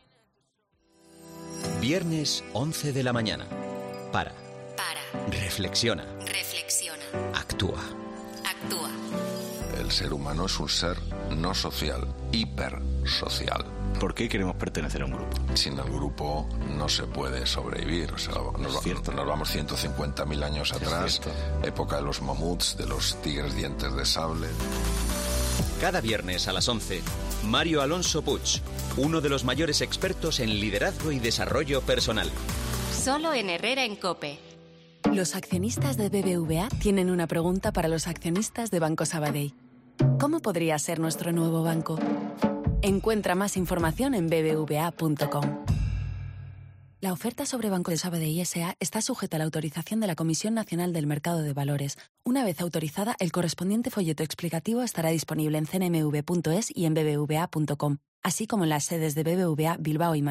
Speaker 2: Viernes once de la mañana. Para.
Speaker 3: Para.
Speaker 2: Reflexiona.
Speaker 3: Reflexiona.
Speaker 2: Actúa.
Speaker 3: Actúa.
Speaker 21: El ser humano es un ser no social, hipersocial.
Speaker 10: ¿Por qué queremos pertenecer a un grupo?
Speaker 21: Sin el grupo no se puede sobrevivir. O sea, nos, nos vamos ciento cincuenta mil años atrás, época de los mamuts, de los tigres dientes de sable.
Speaker 2: Cada viernes a las once, Mario Alonso Puig, uno de los mayores expertos en liderazgo y desarrollo personal.
Speaker 3: Solo en Herrera en COPE.
Speaker 22: Los accionistas de B B V A tienen una pregunta para los accionistas de Banco Sabadell. ¿Cómo podría ser nuestro nuevo banco? Encuentra más información en b b v a punto com. La oferta sobre Banco de Sabadell S A está sujeta a la autorización de la Comisión Nacional del Mercado de Valores. Una vez autorizada, el correspondiente folleto explicativo estará disponible en c n m v punto es y en b b v a punto com, así como en las sedes de B B V A Bilbao y Madrid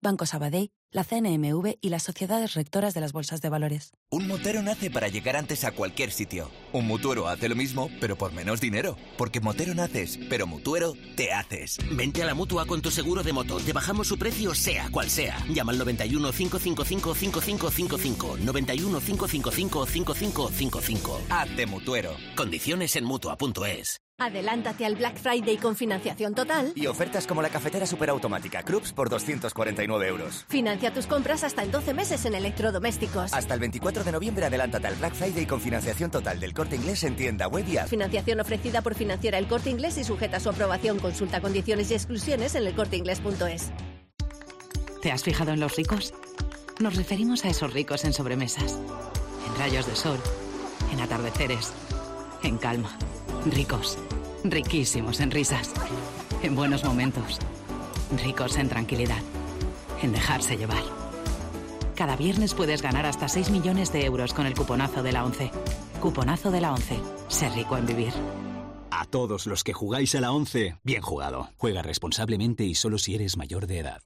Speaker 22: Banco Sabadell, la C N M V y las sociedades rectoras de las bolsas de valores.
Speaker 4: Un motero nace para llegar antes a cualquier sitio. Un mutuero hace lo mismo, pero por menos dinero. Porque motero naces, pero mutuero te haces.
Speaker 5: Vente a la Mutua con tu seguro de moto. Te bajamos su precio sea cual sea. Llama al noventa y uno, cinco cinco cinco, cinco cinco cinco cinco. noventa y uno, cinco cinco cinco, cinco cinco cinco cinco.
Speaker 4: Hazte mutuero.
Speaker 5: Condiciones en Mutua punto es.
Speaker 23: Adelántate al Black Friday con financiación total.
Speaker 4: Y ofertas como la cafetera superautomática Krups por doscientos cuarenta y nueve euros.
Speaker 23: Financia tus compras hasta en doce meses en electrodomésticos.
Speaker 4: Hasta el veinticuatro de noviembre adelántate al Black Friday con financiación total del Corte Inglés en tienda web y app.
Speaker 23: Financiación ofrecida por Financiera El Corte Inglés y sujeta a su aprobación. Consulta condiciones y exclusiones en el corte inglés punto es.
Speaker 24: ¿Te has fijado en los ricos? Nos referimos a esos ricos en sobremesas, en rayos de sol, en atardeceres, en calma. Ricos, riquísimos en risas, en buenos momentos, ricos en tranquilidad, en dejarse llevar. Cada viernes puedes ganar hasta seis millones de euros con el cuponazo de la ONCE. Cuponazo de la ONCE. Ser rico en vivir.
Speaker 25: A todos los que jugáis a la ONCE, bien jugado. Juega responsablemente y solo si eres mayor de edad.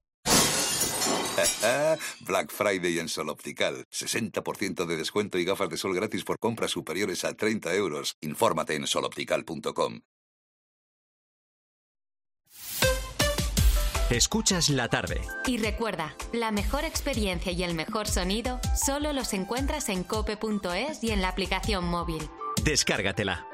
Speaker 26: Black Friday en Sol Optical. sesenta por ciento de descuento y gafas de sol gratis por compras superiores a treinta euros. Infórmate en sol optical punto com.
Speaker 2: Escuchas la tarde.
Speaker 3: Y recuerda, la mejor experiencia y el mejor sonido solo los encuentras en cope punto es y en la aplicación móvil.
Speaker 2: Descárgatela.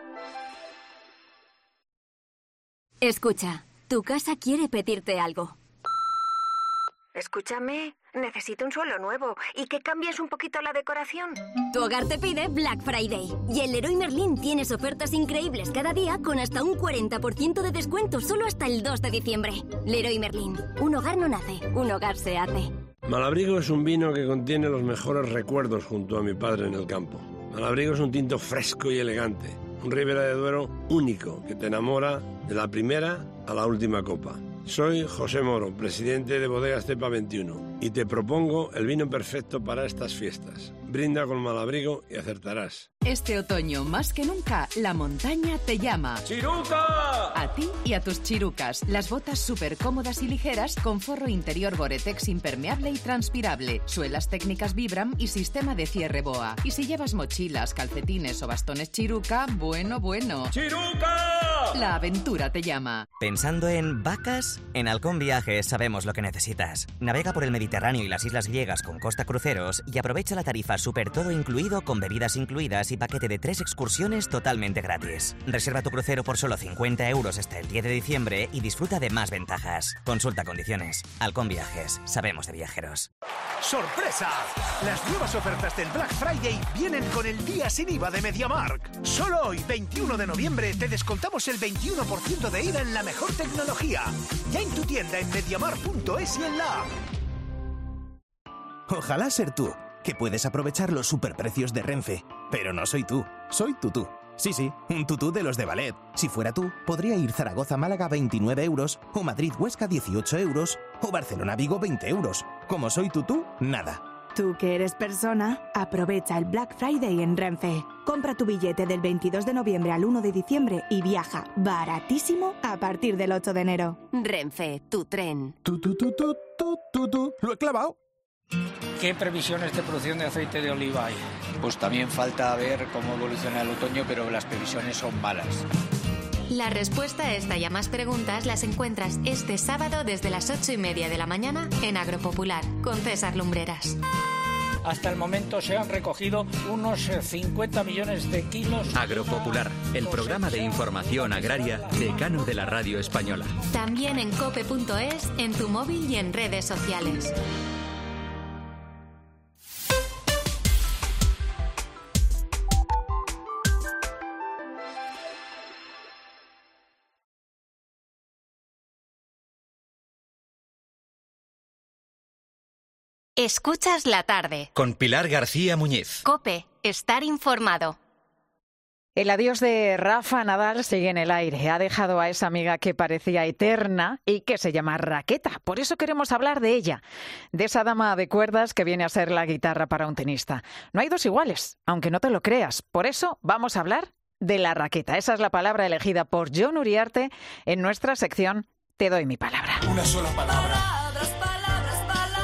Speaker 23: Escucha, tu casa quiere pedirte algo.
Speaker 27: Escúchame, necesito un suelo nuevo y que cambies un poquito la decoración.
Speaker 23: Tu hogar te pide Black Friday. Y en Leroy Merlin tienes ofertas increíbles cada día con hasta un cuarenta por ciento de descuento solo hasta el dos de diciembre. Leroy Merlin. Un hogar no nace, un hogar se hace.
Speaker 28: Malabrigo es un vino que contiene los mejores recuerdos junto a mi padre en el campo. Malabrigo es un tinto fresco y elegante. Un Ribera de Duero único que te enamora de la primera a la última copa. Soy José Moro, presidente de Bodegas Cepa veintiuno, y te propongo el vino perfecto para estas fiestas. Brinda con Malabrigo y acertarás.
Speaker 29: Este otoño, más que nunca, la montaña te llama.
Speaker 28: ¡Chiruca!
Speaker 29: A ti y a tus chirucas. Las botas súper cómodas y ligeras con forro interior Gore-Tex impermeable y transpirable, suelas técnicas Vibram y sistema de cierre BOA. Y si llevas mochilas, calcetines o bastones Chiruca, bueno, bueno.
Speaker 28: ¡Chiruca!
Speaker 29: La aventura te llama.
Speaker 4: ¿Pensando en vacas? En Halcón Viajes sabemos lo que necesitas. Navega por el Mediterráneo y las islas griegas con Costa Cruceros y aprovecha la tarifa súper todo incluido con bebidas incluidas y paquete de tres excursiones totalmente gratis. Reserva tu crucero por solo cincuenta euros hasta el diez de diciembre y disfruta de más ventajas. Consulta condiciones. Halcón Viajes. Sabemos de viajeros.
Speaker 30: ¡Sorpresa! Las nuevas ofertas del Black Friday vienen con el día sin I V A de MediaMarkt. Solo hoy, veintiuno de noviembre, te descontamos el veintiuno por ciento de I V A en la mejor tecnología. Ya en tu tienda en mediamar punto es y en la app.
Speaker 31: Ojalá ser tú, que puedes aprovechar los superprecios de Renfe. Pero no soy tú, soy tutú. Sí, sí, un tutú de los de ballet. Si fuera tú, podría ir Zaragoza-Málaga veintinueve euros, o Madrid-Huesca dieciocho euros, o Barcelona-Vigo veinte euros. Como soy tutú, nada.
Speaker 32: Tú que eres persona, aprovecha el Black Friday en Renfe. Compra tu billete del veintidós de noviembre al uno de diciembre y viaja baratísimo a partir del ocho de enero.
Speaker 23: Renfe, tu tren.
Speaker 31: Tu, tu, tu, tu, tu, tu, tu. ¿Lo he clavado?
Speaker 33: ¿Qué previsiones de producción de aceite de oliva hay?
Speaker 34: Pues también falta ver cómo evoluciona el otoño, pero las previsiones son malas.
Speaker 3: La respuesta a esta y a más preguntas las encuentras este sábado desde las ocho y media de la mañana en Agropopular con César Lumbreras.
Speaker 33: Hasta el momento se han recogido unos cincuenta millones de kilos.
Speaker 2: Agropopular, el programa de información agraria decano de la radio española.
Speaker 3: También en cope punto es, en tu móvil y en redes sociales. Escuchas la tarde.
Speaker 2: Con Pilar García Muñiz.
Speaker 3: COPE, estar informado.
Speaker 1: El adiós de Rafa Nadal sigue en el aire. Ha dejado a esa amiga que parecía eterna y que se llama Raqueta. Por eso queremos hablar de ella, de esa dama de cuerdas que viene a ser la guitarra para un tenista. No hay dos iguales, aunque no te lo creas. Por eso vamos a hablar de la raqueta. Esa es la palabra elegida por Jon Uriarte en nuestra sección Te doy mi palabra.
Speaker 16: Una sola palabra. Palabras, palabras, palabras.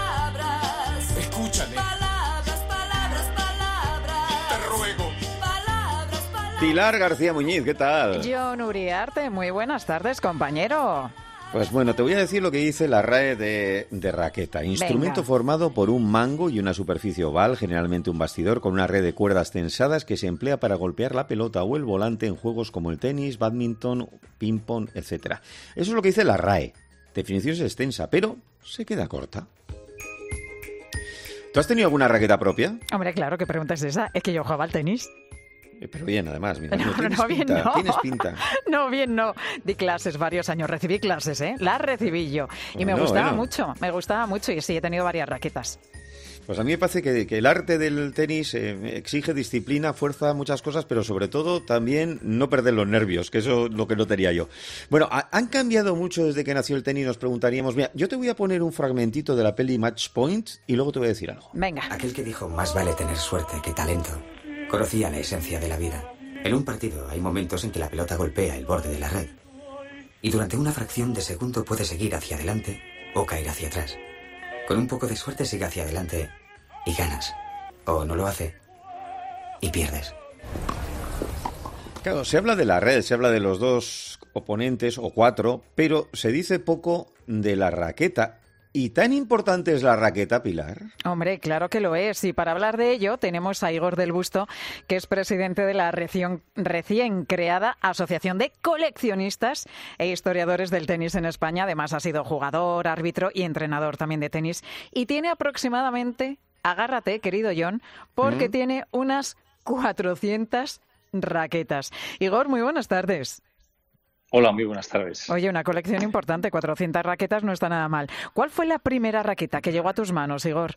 Speaker 6: Pilar García Muñiz, ¿qué tal?
Speaker 1: Jon Uriarte, muy buenas tardes, compañero.
Speaker 6: Pues bueno, te voy a decir lo que dice la R A E de, de raqueta. Instrumento Venga. formado por un mango y una superficie oval, generalmente un bastidor, con una red de cuerdas tensadas que se emplea para golpear la pelota o el volante en juegos como el tenis, bádminton, ping-pong, etcétera. Eso es lo que dice la R A E. Definición es extensa, pero se queda corta. ¿Tú has tenido alguna raqueta propia?
Speaker 1: Hombre, claro, ¿qué pregunta es esa? Es que yo jugaba al tenis.
Speaker 6: Pero bien, además, mira,
Speaker 1: no,
Speaker 6: no, tienes,
Speaker 1: no,
Speaker 6: pinta,
Speaker 1: bien, no.
Speaker 6: tienes pinta.
Speaker 1: No, bien, no. Di clases varios años, recibí clases, ¿eh? Las recibí yo. Y bueno, me gustaba bueno. mucho, me gustaba mucho y sí, he tenido varias raquetas.
Speaker 6: Pues a mí me parece que, que el arte del tenis eh, exige disciplina, fuerza, muchas cosas, pero sobre todo también no perder los nervios, que eso es lo que no tenía yo. Bueno, ha, han cambiado mucho desde que nació el tenis, nos preguntaríamos. Mira, yo te voy a poner un fragmentito de la peli Match Point y luego te voy a decir algo.
Speaker 1: Venga.
Speaker 7: Aquel que dijo más vale tener suerte que talento, conocía la esencia de la vida. En un partido hay momentos en que la pelota golpea el borde de la red y durante una fracción de segundo puede seguir hacia adelante o caer hacia atrás. Con un poco de suerte sigue hacia adelante y ganas. O no lo hace y pierdes.
Speaker 6: Claro, se habla de la red, se habla de los dos oponentes o cuatro, pero se dice poco de la raqueta. ¿Y tan importante es la raqueta, Pilar?
Speaker 1: Hombre, claro que lo es. Y para hablar de ello tenemos a Igor del Busto, que es presidente de la recién, recién creada Asociación de Coleccionistas e Historiadores del Tenis en España. Además ha sido jugador, árbitro y entrenador también de tenis. Y tiene aproximadamente, agárrate, querido Jon, porque ¿Mm? tiene unas cuatrocientas raquetas. Igor, muy buenas tardes.
Speaker 8: Hola, muy buenas tardes.
Speaker 1: Oye, una colección importante, cuatrocientas raquetas no está nada mal. ¿Cuál fue la primera raqueta que llegó a tus manos, Igor?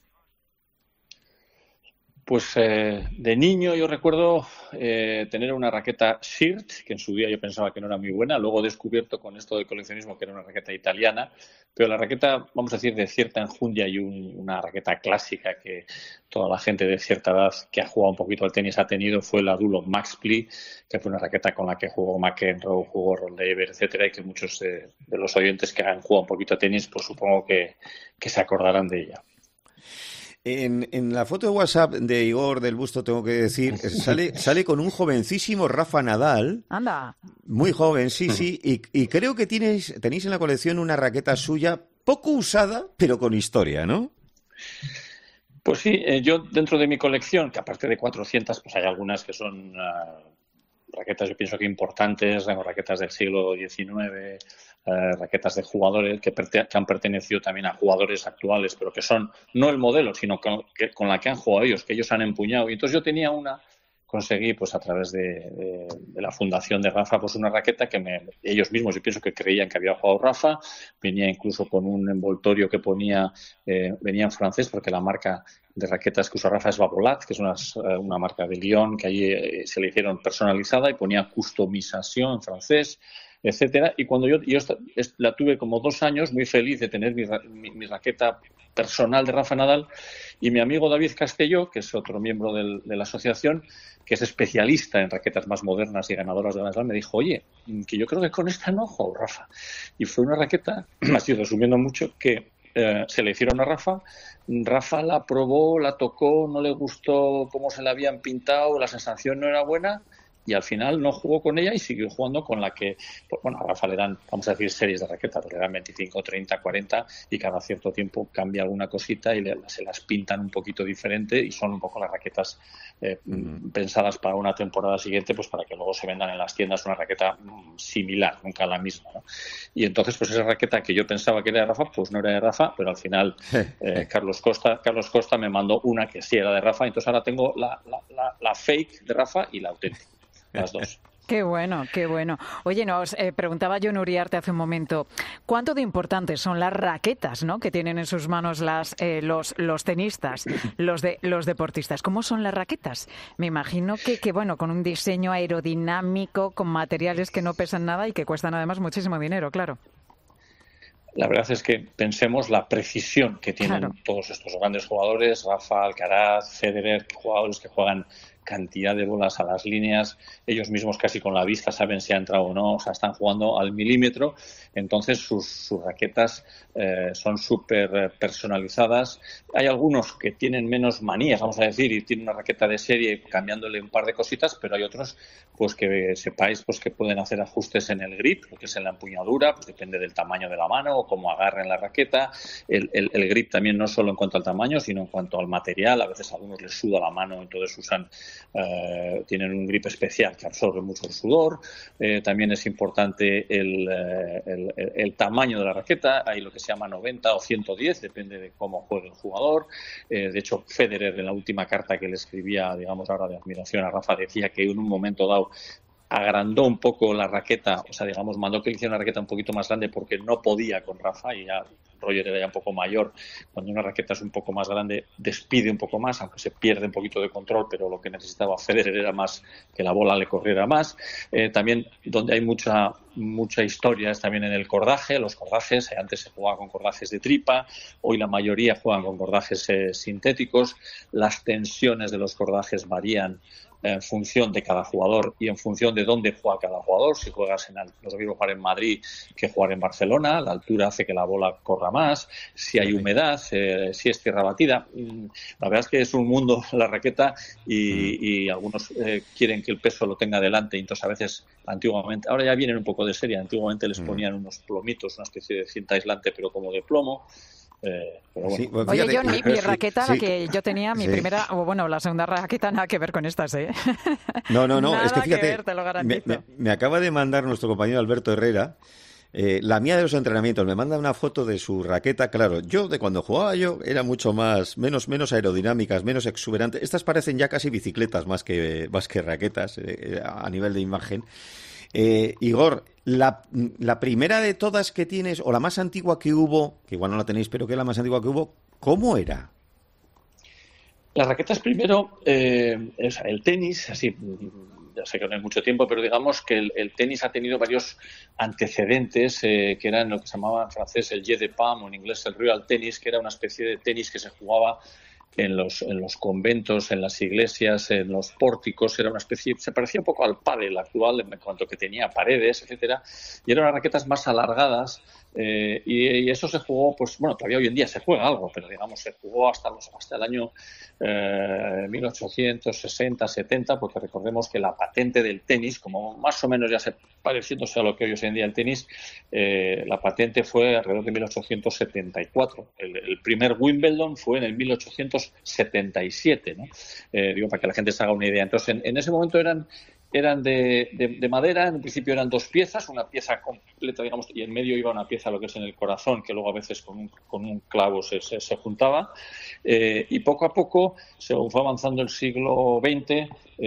Speaker 8: Pues eh, de niño yo recuerdo eh, tener una raqueta Shirt, que en su día yo pensaba que no era muy buena, luego he descubierto con esto del coleccionismo que era una raqueta italiana, pero la raqueta, vamos a decir, de cierta enjundia y un, una raqueta clásica que toda la gente de cierta edad que ha jugado un poquito al tenis ha tenido fue la Dulot Max Pli, que fue una raqueta con la que jugó McEnroe, jugó Rod Laver, etcétera, y que muchos de, de los oyentes que han jugado un poquito a tenis, pues supongo que, que se acordarán de ella.
Speaker 6: En, en la foto de WhatsApp de Igor del Busto, tengo que decir, sale, sale con un jovencísimo Rafa Nadal.
Speaker 1: Anda.
Speaker 6: Muy joven, sí, sí. Y, y creo que tienes, tenéis en la colección una raqueta suya poco usada, pero con historia, ¿no?
Speaker 8: Pues sí, eh, yo dentro de mi colección, que aparte de cuatrocientas, pues hay algunas que son uh, raquetas, yo pienso que importantes, raquetas del siglo diecinueve, Eh, raquetas de jugadores que, perte- que han pertenecido también a jugadores actuales, pero que son no el modelo, sino con, que, con la que han jugado ellos, que ellos han empuñado. Y entonces yo tenía una, conseguí pues a través de, de, de la fundación de Rafa, pues una raqueta que me, ellos mismos, yo pienso que creían que había jugado Rafa, venía incluso con un envoltorio que ponía, eh, venía en francés, porque la marca de raquetas que usa Rafa es Babolat, que es una, una marca de Lyon, que allí eh, se le hicieron personalizada y ponía customización en francés, etcétera. Y cuando yo, yo esta, la tuve como dos años, muy feliz de tener mi, mi, mi raqueta personal de Rafa Nadal, y mi amigo David Castelló, que es otro miembro del, de la asociación, que es especialista en raquetas más modernas y ganadoras de Nadal, me dijo, oye, que yo creo que con esta no juego, Rafa. Y fue una raqueta, así resumiendo mucho, que eh, se le hicieron a Rafa. Rafa la probó, la tocó, no le gustó cómo se la habían pintado, la sensación no era buena, y al final no jugó con ella y siguió jugando con la que, pues bueno, a Rafa le dan, vamos a decir, series de raquetas, le dan veinticinco, treinta, cuarenta y cada cierto tiempo cambia alguna cosita y le, se las pintan un poquito diferente y son un poco las raquetas eh, mm. pensadas para una temporada siguiente, pues para que luego se vendan en las tiendas una raqueta similar, nunca la misma, ¿no? Y entonces, pues esa raqueta que yo pensaba que era de Rafa, pues no era de Rafa, pero al final eh, Carlos Costa Carlos Costa me mandó una que sí era de Rafa, entonces ahora tengo la, la, la, la fake de Rafa y la auténtica. Las dos.
Speaker 1: Qué bueno, qué bueno. Oye, nos eh, preguntaba Jon Uriarte hace un momento, ¿cuánto de importantes son las raquetas, ¿no?, que tienen en sus manos las eh, los los tenistas, los de los deportistas? ¿Cómo son las raquetas? Me imagino que, que, bueno, con un diseño aerodinámico, con materiales que no pesan nada y que cuestan además muchísimo dinero, claro.
Speaker 8: La verdad es que pensemos la precisión que tienen claro. todos estos grandes jugadores, Rafa, Alcaraz, Federer, jugadores que juegan cantidad de bolas a las líneas, ellos mismos casi con la vista saben si ha entrado o no, o sea, están jugando al milímetro, entonces sus, sus raquetas eh, son súper personalizadas. Hay algunos que tienen menos manías, vamos a decir, y tienen una raqueta de serie cambiándole un par de cositas, pero hay otros pues que sepáis pues que pueden hacer ajustes en el grip, que es en la empuñadura, pues depende del tamaño de la mano o cómo agarren la raqueta. El, el, el grip también no solo en cuanto al tamaño, sino en cuanto al material. A veces a algunos les suda la mano, entonces usan eh, tienen un grip especial que absorbe mucho el sudor. Eh, también es importante el, el, el, el tamaño de la raqueta. Hay lo que se llama noventa o ciento diez, depende de cómo juegue el jugador. Eh, de hecho, Federer, en la última carta que le escribía, digamos ahora de admiración a Rafa, decía que en un momento dado agrandó un poco la raqueta, o sea, digamos, mandó que le hiciera una raqueta un poquito más grande porque no podía con Rafa, y ya Roger era ya un poco mayor. Cuando una raqueta es un poco más grande, despide un poco más, aunque se pierde un poquito de control, pero lo que necesitaba Federer era más que la bola le corriera más. Eh, también donde hay mucha mucha historia es también en el cordaje. Los cordajes, antes se jugaba con cordajes de tripa, hoy la mayoría juegan con cordajes eh, sintéticos. Las tensiones de los cordajes varían en función de cada jugador y en función de dónde juega cada jugador. Si juegas en, no es lo mismo jugar en Madrid que jugar en Barcelona, la altura hace que la bola corra más, si hay humedad, eh, si es tierra batida. La verdad es que es un mundo la raqueta, y, y algunos eh, quieren que el peso lo tenga delante, y entonces a veces antiguamente, ahora ya vienen un poco de serie, antiguamente les ponían unos plomitos, una especie de cinta aislante pero como de plomo. Eh, pero bueno.
Speaker 6: Sí, pues
Speaker 1: Oye,
Speaker 6: fíjate,
Speaker 1: John, mi, mi raqueta,
Speaker 6: sí,
Speaker 1: la que yo tenía, mi
Speaker 6: sí.
Speaker 1: primera, o bueno, la segunda raqueta, nada que ver con estas, ¿eh?
Speaker 6: No, no, no,
Speaker 1: Nada
Speaker 6: es que fíjate,
Speaker 1: ver, te lo garantizo.
Speaker 6: me, me, me acaba de mandar nuestro compañero Alberto Herrera eh, la mía de los entrenamientos, me manda una foto de su raqueta. Claro, yo de cuando jugaba yo era mucho más, menos, menos aerodinámicas, menos exuberantes. Estas parecen ya casi bicicletas más que, más que raquetas eh, a nivel de imagen. Eh, Igor, la, la primera de todas que tienes, o la más antigua que hubo, que igual no la tenéis, pero que es la más antigua que hubo, ¿cómo era?
Speaker 8: Las raquetas primero, eh, es el tenis, así, ya sé que no hay mucho tiempo, pero digamos que el, el tenis ha tenido varios antecedentes, eh, que eran lo que se llamaba en francés el jeu de paume, o en inglés el real tennis, que era una especie de tenis que se jugaba en los, en los conventos, en las iglesias, en los pórticos. Era una especie, se parecía un poco al pádel actual en cuanto que tenía paredes, etcétera, y eran unas raquetas más alargadas, eh, y, y eso se jugó, pues bueno, todavía hoy en día se juega algo, pero digamos se jugó hasta los, hasta el año eh, mil ochocientos sesenta, setenta, porque recordemos que la patente del tenis, como más o menos ya se pareciéndose a lo que hoy es en día el tenis, eh, la patente fue alrededor de mil ochocientos setenta y cuatro. El, el primer Wimbledon fue en el mil ochocientos setenta y siete, ¿no? Eh, digo, para que la gente se haga una idea. Entonces, en, en ese momento eran eran de, de, de madera. En un principio eran dos piezas, una pieza completa, digamos, y en medio iba una pieza, lo que es en el corazón, que luego a veces con un, con un clavo se, se, se juntaba. Eh, y poco a poco, según fue avanzando el siglo veinte,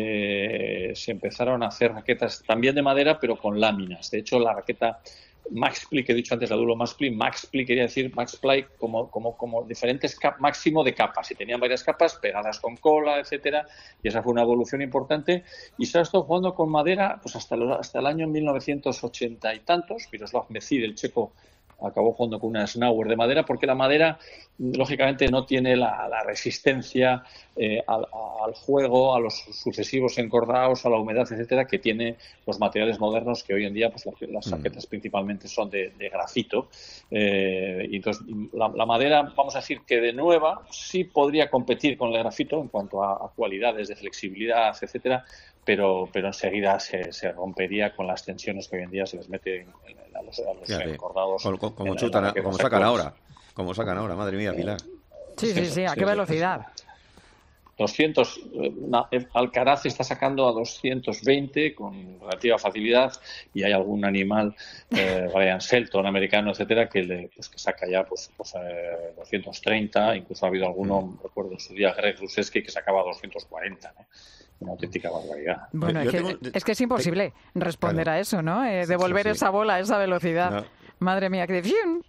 Speaker 8: eh, se empezaron a hacer raquetas también de madera, pero con láminas. De hecho, la raqueta Max Pli, que he dicho antes, la Dulo Max Pli, Max Pli quería decir Max Pli como, como, como diferentes cap, máximo de capas, y tenían varias capas pegadas con cola, etcétera, y esa fue una evolución importante, y se ha estado jugando con madera pues hasta, los, hasta el año mil novecientos ochenta y tantos. Miroslav Mecid, el checo, acabó jugando con una Snauer de madera, porque la madera lógicamente no tiene la, la resistencia eh, al, al juego, a los sucesivos encordados, a la humedad, etcétera, que tiene los materiales modernos, que hoy en día pues las, las raquetas mm. principalmente son de, de grafito. Eh, y entonces la, la madera, vamos a decir que de nueva sí podría competir con el grafito en cuanto a, a cualidades de flexibilidad, etcétera, pero pero enseguida se, se rompería con las tensiones que hoy en día se les mete en, en, a los, a los encordados.
Speaker 6: Como, como, como, chutan, la, como sacan ahora. Como sacan ahora, madre mía, Pilar.
Speaker 1: Sí, sí, sí, ¿a qué velocidad?
Speaker 8: doscientos, una, Alcaraz está sacando a doscientos veinte con relativa facilidad, y hay algún animal, eh, Brian Shelton, americano, etcétera, que le, pues que saca ya pues, pues eh, doscientos treinta, incluso ha habido alguno, mm. recuerdo en su día, Greg Ruseski, que sacaba doscientos cuarenta, ¿no? Una auténtica barbaridad.
Speaker 1: Bueno, es que, tengo... es que es imposible responder claro. a eso, ¿no? Eh, devolver sí, sí. esa bola a esa velocidad. No. Madre mía, que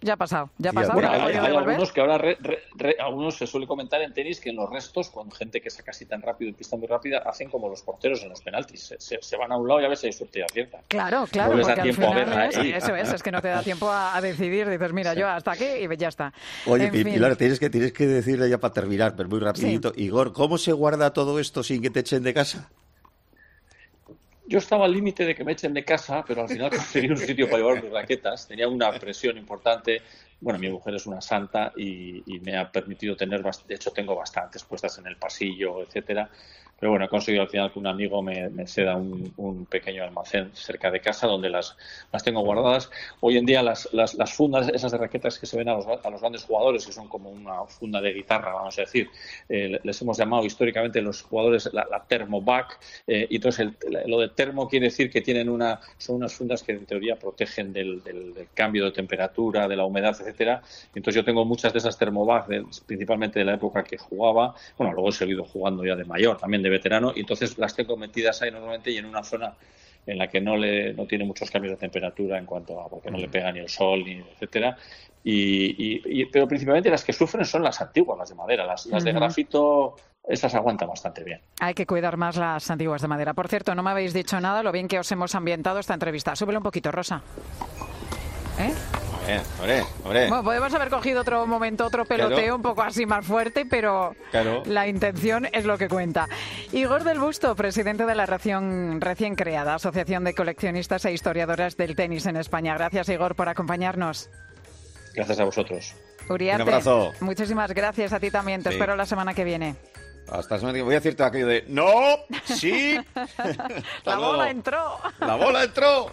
Speaker 1: ya ha pasado, ya ha
Speaker 6: Fíjate.
Speaker 1: pasado.
Speaker 8: Bueno,
Speaker 1: no ha
Speaker 8: hay,
Speaker 1: podido
Speaker 8: hay
Speaker 1: devolver.
Speaker 8: algunos que ahora, re, re, re, algunos se suele comentar en tenis que en los restos, con gente que saca así tan rápido y pista muy rápida, hacen como los porteros en los penaltis. Se, se, se van a un lado y a ver si hay suerte y acierta.
Speaker 1: Claro, claro,
Speaker 8: No les da
Speaker 1: porque al
Speaker 8: tiempo a
Speaker 1: final
Speaker 8: ver
Speaker 1: es,
Speaker 8: ahí.
Speaker 1: eso es, es que no te da tiempo a, a decidir. Dices, mira, yo hasta aquí y ya está.
Speaker 6: Oye,
Speaker 1: En fin.
Speaker 6: Pilar, tienes que, tienes que decirle ya para terminar, pero muy rapidito. Sí. Igor, ¿cómo se guarda todo esto sin que te echen de casa?
Speaker 8: Yo estaba al límite de que me echen de casa, pero al final conseguí un sitio para llevar mis raquetas. Tenía una presión importante. Bueno, mi mujer es una santa y, y me ha permitido tener, de hecho tengo bastantes puestas en el pasillo, etcétera. Pero bueno, he conseguido al final que un amigo me, me ceda un, un pequeño almacén cerca de casa donde las, las tengo guardadas. Hoy en día las, las, las fundas, esas de raquetas que se ven a los, a los grandes jugadores, que son como una funda de guitarra, vamos a decir, eh, les hemos llamado históricamente los jugadores la, la Thermobac, eh, y entonces el, lo de termo quiere decir que tienen una, son unas fundas que en teoría protegen del, del, del cambio de temperatura, de la humedad, etcétera. Entonces yo tengo muchas de esas Thermobac, de, principalmente de la época que jugaba. Bueno, luego he seguido jugando ya de mayor, también de veterano, y entonces las tengo metidas ahí normalmente y en una zona en la que no le no tiene muchos cambios de temperatura en cuanto a porque no le pega ni el sol ni etcétera y, y, y pero principalmente las que sufren son las antiguas, las de madera, las, las de grafito, esas aguantan bastante bien.
Speaker 1: Hay que cuidar más las antiguas de madera. Por cierto, no me habéis dicho nada lo bien que os hemos ambientado esta entrevista. Súbele un poquito, Rosa. ¿Eh?
Speaker 6: Eh, hombre, hombre.
Speaker 1: Bueno, podemos haber cogido otro momento, otro peloteo, claro, un poco así más fuerte, pero
Speaker 6: claro,
Speaker 1: la intención es lo que cuenta. Igor del Busto, presidente de la recién, recién creada Asociación de Coleccionistas e Historiadoras del Tenis en España. Gracias, Igor, por acompañarnos.
Speaker 8: Gracias a vosotros.
Speaker 1: Uriarte,
Speaker 6: un abrazo.
Speaker 1: Muchísimas gracias a ti también. Te sí. espero la semana que viene.
Speaker 6: Hasta la semana que viene. Voy a decirte aquello de ¡no! ¡Sí!
Speaker 1: La bola entró.
Speaker 6: ¡La bola entró!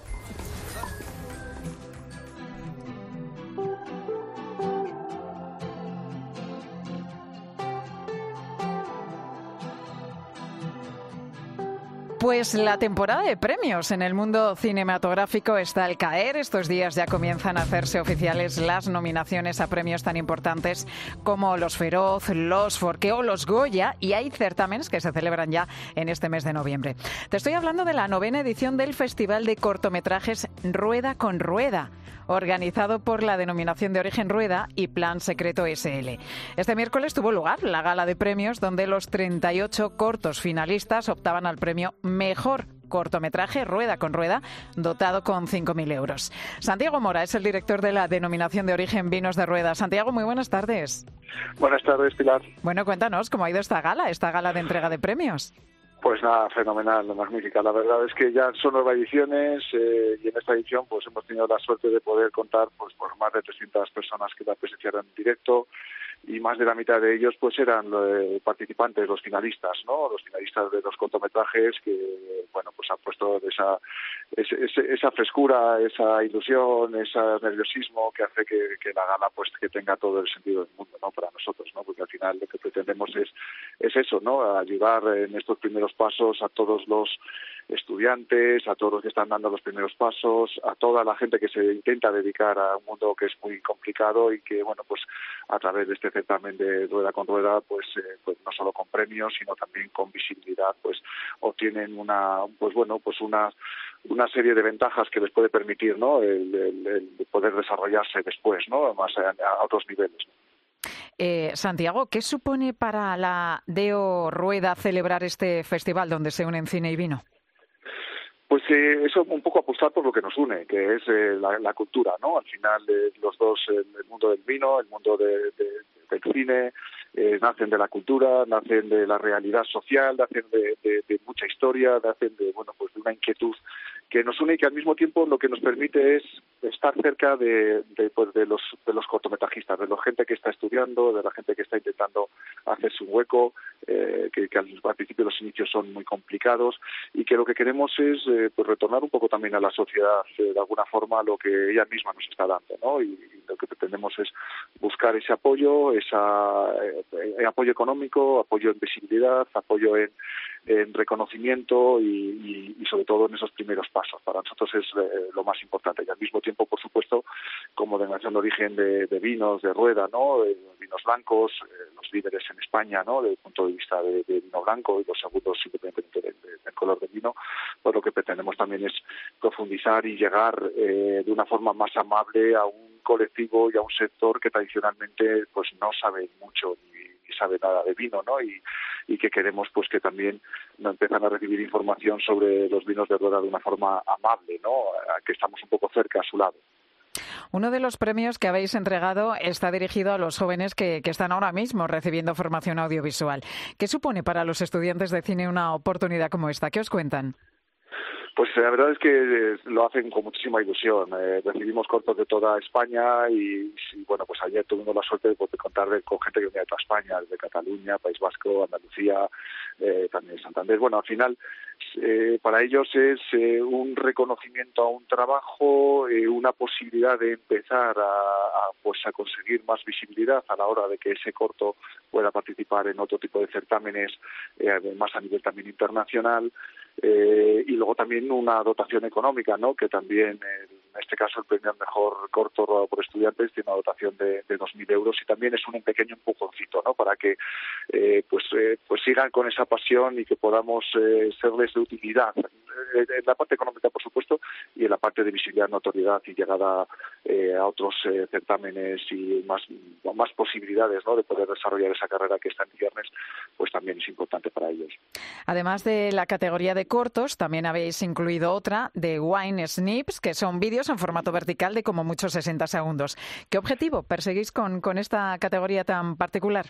Speaker 1: Pues la temporada de premios en el mundo cinematográfico está al caer. Estos días ya comienzan a hacerse oficiales las nominaciones a premios tan importantes como los Feroz, los Forqué o los Goya, y hay certámenes que se celebran ya en este mes de noviembre. Te estoy hablando de la novena edición del Festival de Cortometrajes Rueda con Rueda, organizado por la Denominación de Origen Rueda y Plan Secreto S L. Este miércoles tuvo lugar la gala de premios donde los treinta y ocho cortos finalistas optaban al premio Mejor Cortometraje Rueda con Rueda, dotado con cinco mil euros. Santiago Mora es el director de la Denominación de Origen Vinos de Rueda. Santiago, muy buenas tardes.
Speaker 5: Buenas tardes, Pilar.
Speaker 1: Bueno, cuéntanos cómo ha ido esta gala, esta gala de entrega de premios.
Speaker 5: Pues nada, fenomenal, magnífica. La verdad es que ya son nueve ediciones eh, y en esta edición pues hemos tenido la suerte de poder contar pues por más de trescientas personas que la presenciaron en directo, y más de la mitad de ellos pues eran eh, participantes, los finalistas, ¿no? Los finalistas de los cortometrajes que, bueno, pues han puesto esa ese, ese, esa frescura, esa ilusión, ese nerviosismo que hace que, que la gala pues que tenga todo el sentido del mundo, ¿no? Para nosotros, ¿no? Porque al final lo que pretendemos es es eso, ¿no? Ayudar en estos primeros pasos a todos los estudiantes, a todos los que están dando los primeros pasos, a toda la gente que se intenta dedicar a un mundo que es muy complicado y que, bueno, pues a través de este certamen de Rueda con Rueda, pues, eh, pues no solo con premios, sino también con visibilidad, pues obtienen una, pues bueno, pues una una serie de ventajas que les puede permitir, ¿no? El, el, el poder desarrollarse después, ¿no? Más a, a otros niveles, ¿no?
Speaker 1: Eh, Santiago, ¿qué supone para la D O Rueda celebrar este festival donde se unen cine y vino?
Speaker 5: Pues eh, eso un poco apostar por lo que nos une, que es eh, la, la cultura, ¿no? Al final eh, los dos, eh, el mundo del vino, el mundo de, de, del cine, eh, nacen de la cultura, nacen de la realidad social, nacen de, de, de mucha historia, nacen de, bueno, pues de una inquietud que nos une y que al mismo tiempo lo que nos permite es estar cerca de, de, pues de los de los cortometrajistas, de la gente que está estudiando, de la gente que está intentando hacerse un hueco, eh, que, que al principio los inicios son muy complicados y que lo que queremos es eh, pues retornar un poco también a la sociedad eh, de alguna forma lo que ella misma nos está dando, ¿no? Y, y lo que pretendemos es buscar ese apoyo, esa eh, apoyo económico, apoyo en visibilidad, apoyo en, en reconocimiento y, y, y sobre todo en esos primeros pasos. Para nosotros es eh, lo más importante y al mismo tiempo, por supuesto, como denominación de origen de, de vinos de Rueda, ¿no? Eh, vinos blancos, eh, los líderes en España, ¿no? Desde el punto de vista de, de vino blanco y los segundos independientemente del de, de color del vino, pues lo que pretendemos también es profundizar y llegar eh, de una forma más amable a un colectivo y a un sector que tradicionalmente pues no sabe mucho ni, ni sabe nada de vino, ¿no? Y, y que queremos pues que también empiezan a recibir información sobre los vinos de Rueda de una forma amable, ¿no? Que estamos un poco cerca a su lado.
Speaker 1: Uno de los premios que habéis entregado está dirigido a los jóvenes que, que están ahora mismo recibiendo formación audiovisual. ¿Qué supone para los estudiantes de cine una oportunidad como esta? ¿Qué os cuentan?
Speaker 5: Pues la verdad es que lo hacen con muchísima ilusión. Eh, recibimos cortos de toda España y, y bueno, pues ayer tuvimos la suerte de poder contar de, con gente que venía de toda España, de Cataluña, País Vasco, Andalucía, eh, también Santander. Bueno, al final eh, para ellos es eh, un reconocimiento a un trabajo, eh, una posibilidad de empezar a, a, pues a conseguir más visibilidad a la hora de que ese corto pueda participar en otro tipo de certámenes, eh, además a nivel también internacional. Eh, y luego también una dotación económica, ¿no? Que también, eh, en este caso, el premio al mejor corto rodado por estudiantes tiene una dotación de, de dos mil euros y también es un pequeño empujoncito, ¿no? Para que eh, pues eh, pues sigan con esa pasión y que podamos eh, serles de utilidad eh, en la parte económica, por supuesto, y en la parte de visibilidad, notoriedad y llegada eh, a otros eh, certámenes y más más posibilidades, ¿no? De poder desarrollar esa carrera que está en ciernes, pues también es importante para ellos.
Speaker 1: Además de la categoría de cortos, también habéis incluido otra de Wine Snips, que son vídeos en formato vertical de como mucho sesenta segundos. ¿Qué objetivo perseguís con, con esta categoría tan particular?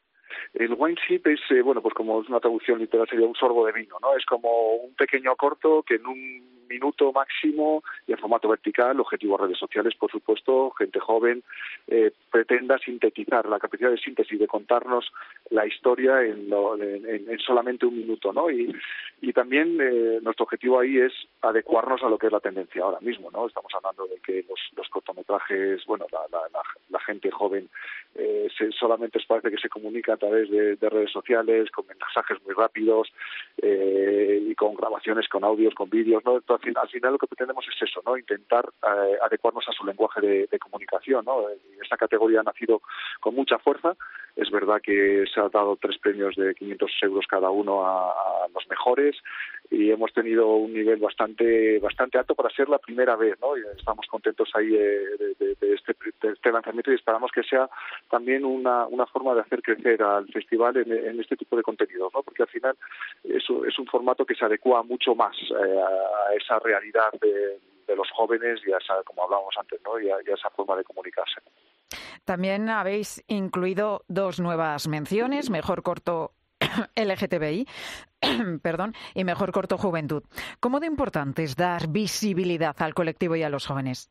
Speaker 5: El wine sip es, eh, bueno, pues como es una traducción literal sería un sorbo de vino, ¿no? Es como un pequeño corto que en un minuto máximo y en formato vertical, objetivo redes sociales, por supuesto, gente joven, eh, pretenda sintetizar la capacidad de síntesis, de contarnos la historia en, lo, en, en solamente un minuto, ¿no? Y, y también eh, nuestro objetivo ahí es adecuarnos a lo que es la tendencia ahora mismo, ¿no? Estamos hablando de que los, los cortometrajes, bueno, la, la, la, la gente joven eh, se, solamente os parece que se comunica a través de, de redes sociales, con mensajes muy rápidos eh, y con grabaciones, con audios, con vídeos, ¿no? Entonces, al final, al final lo que pretendemos es eso, ¿no? Intentar eh, adecuarnos a su lenguaje de, de comunicación, ¿no? Esta categoría ha nacido con mucha fuerza. Es verdad que se han dado tres premios de quinientos euros cada uno a, a los mejores y hemos tenido un nivel bastante bastante alto para ser la primera vez, ¿no? Y estamos contentos ahí de, de, de, de, este, de este lanzamiento y esperamos que sea también una, una forma de hacer crecer al festival en, en este tipo de contenidos, ¿no? Porque al final es, es un formato que se adecua mucho más eh, a esa realidad de, de los jóvenes y a esa, como hablábamos antes, ¿no? Y a, y a esa forma de comunicarse.
Speaker 1: También habéis incluido dos nuevas menciones, mejor corto L G T B I, perdón, y mejor corto juventud. ¿Cómo de importante es dar visibilidad al colectivo y a los jóvenes?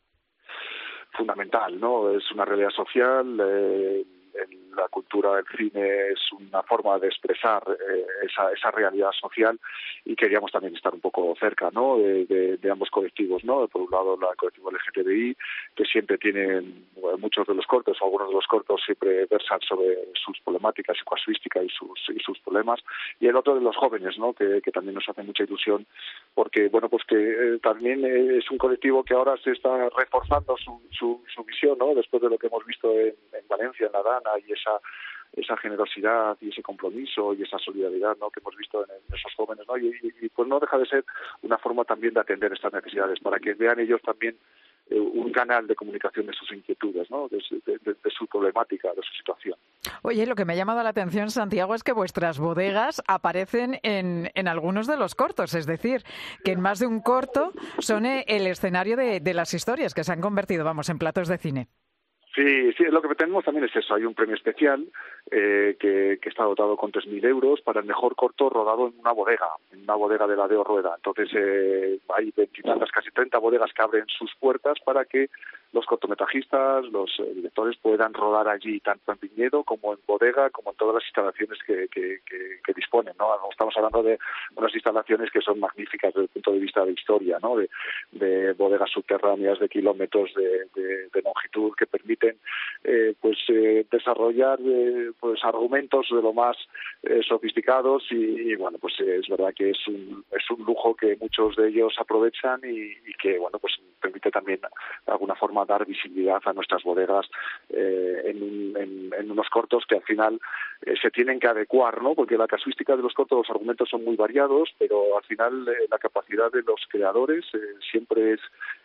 Speaker 5: Fundamental, ¿no? Es una realidad social. Eh, la cultura del cine es una forma de expresar eh, esa, esa realidad social y queríamos también estar un poco cerca, ¿no? De, de, de ambos colectivos, ¿no? Por un lado, el colectivo L G T B I, que siempre tienen bueno, muchos de los cortos, o algunos de los cortos siempre versan sobre sus problemáticas, su casuística y sus, y sus problemas, y el otro de los jóvenes, ¿no? Que, que también nos hace mucha ilusión, porque, bueno, pues que eh, también es un colectivo que ahora se está reforzando su, su, su visión, ¿no? Después de lo que hemos visto en, en Valencia, en La Dana, y esa esa generosidad y ese compromiso y esa solidaridad, ¿no? Que hemos visto en, en esos jóvenes, ¿no? Y, y, y pues no deja de ser una forma también de atender estas necesidades para que vean ellos también eh, un canal de comunicación de sus inquietudes, ¿no? De, de, de, de su problemática, de su situación.
Speaker 1: Oye, lo que me ha llamado la atención, Santiago, es que vuestras bodegas aparecen en, en algunos de los cortos, es decir, que en más de un corto son el escenario de, de las historias que se han convertido, vamos, en platos de cine.
Speaker 5: Sí, sí, lo que tenemos también es eso. Hay un premio especial eh, que, que está dotado con tres mil euros para el mejor corto rodado en una bodega, en una bodega de la Deo Rueda. Entonces eh, hay veintitantas, casi treinta bodegas que abren sus puertas para que los cortometrajistas, los eh, directores puedan rodar allí, tanto en viñedo como en bodega, como en todas las instalaciones que, que, que, que disponen, ¿no? Estamos hablando de unas instalaciones que son magníficas desde el punto de vista de historia, ¿no? De, de bodegas subterráneas de kilómetros de, de, de longitud que permiten Eh, pues eh, desarrollar eh, pues argumentos de lo más eh, sofisticados y, y bueno pues eh, es verdad que es un es un lujo que muchos de ellos aprovechan y, y que bueno pues permite también de alguna forma dar visibilidad a nuestras bodegas eh, en, un, en, en unos cortos que al final eh, se tienen que adecuar, ¿no? Porque la casuística de los cortos, los argumentos son muy variados, pero al final eh, la capacidad de los creadores eh, siempre es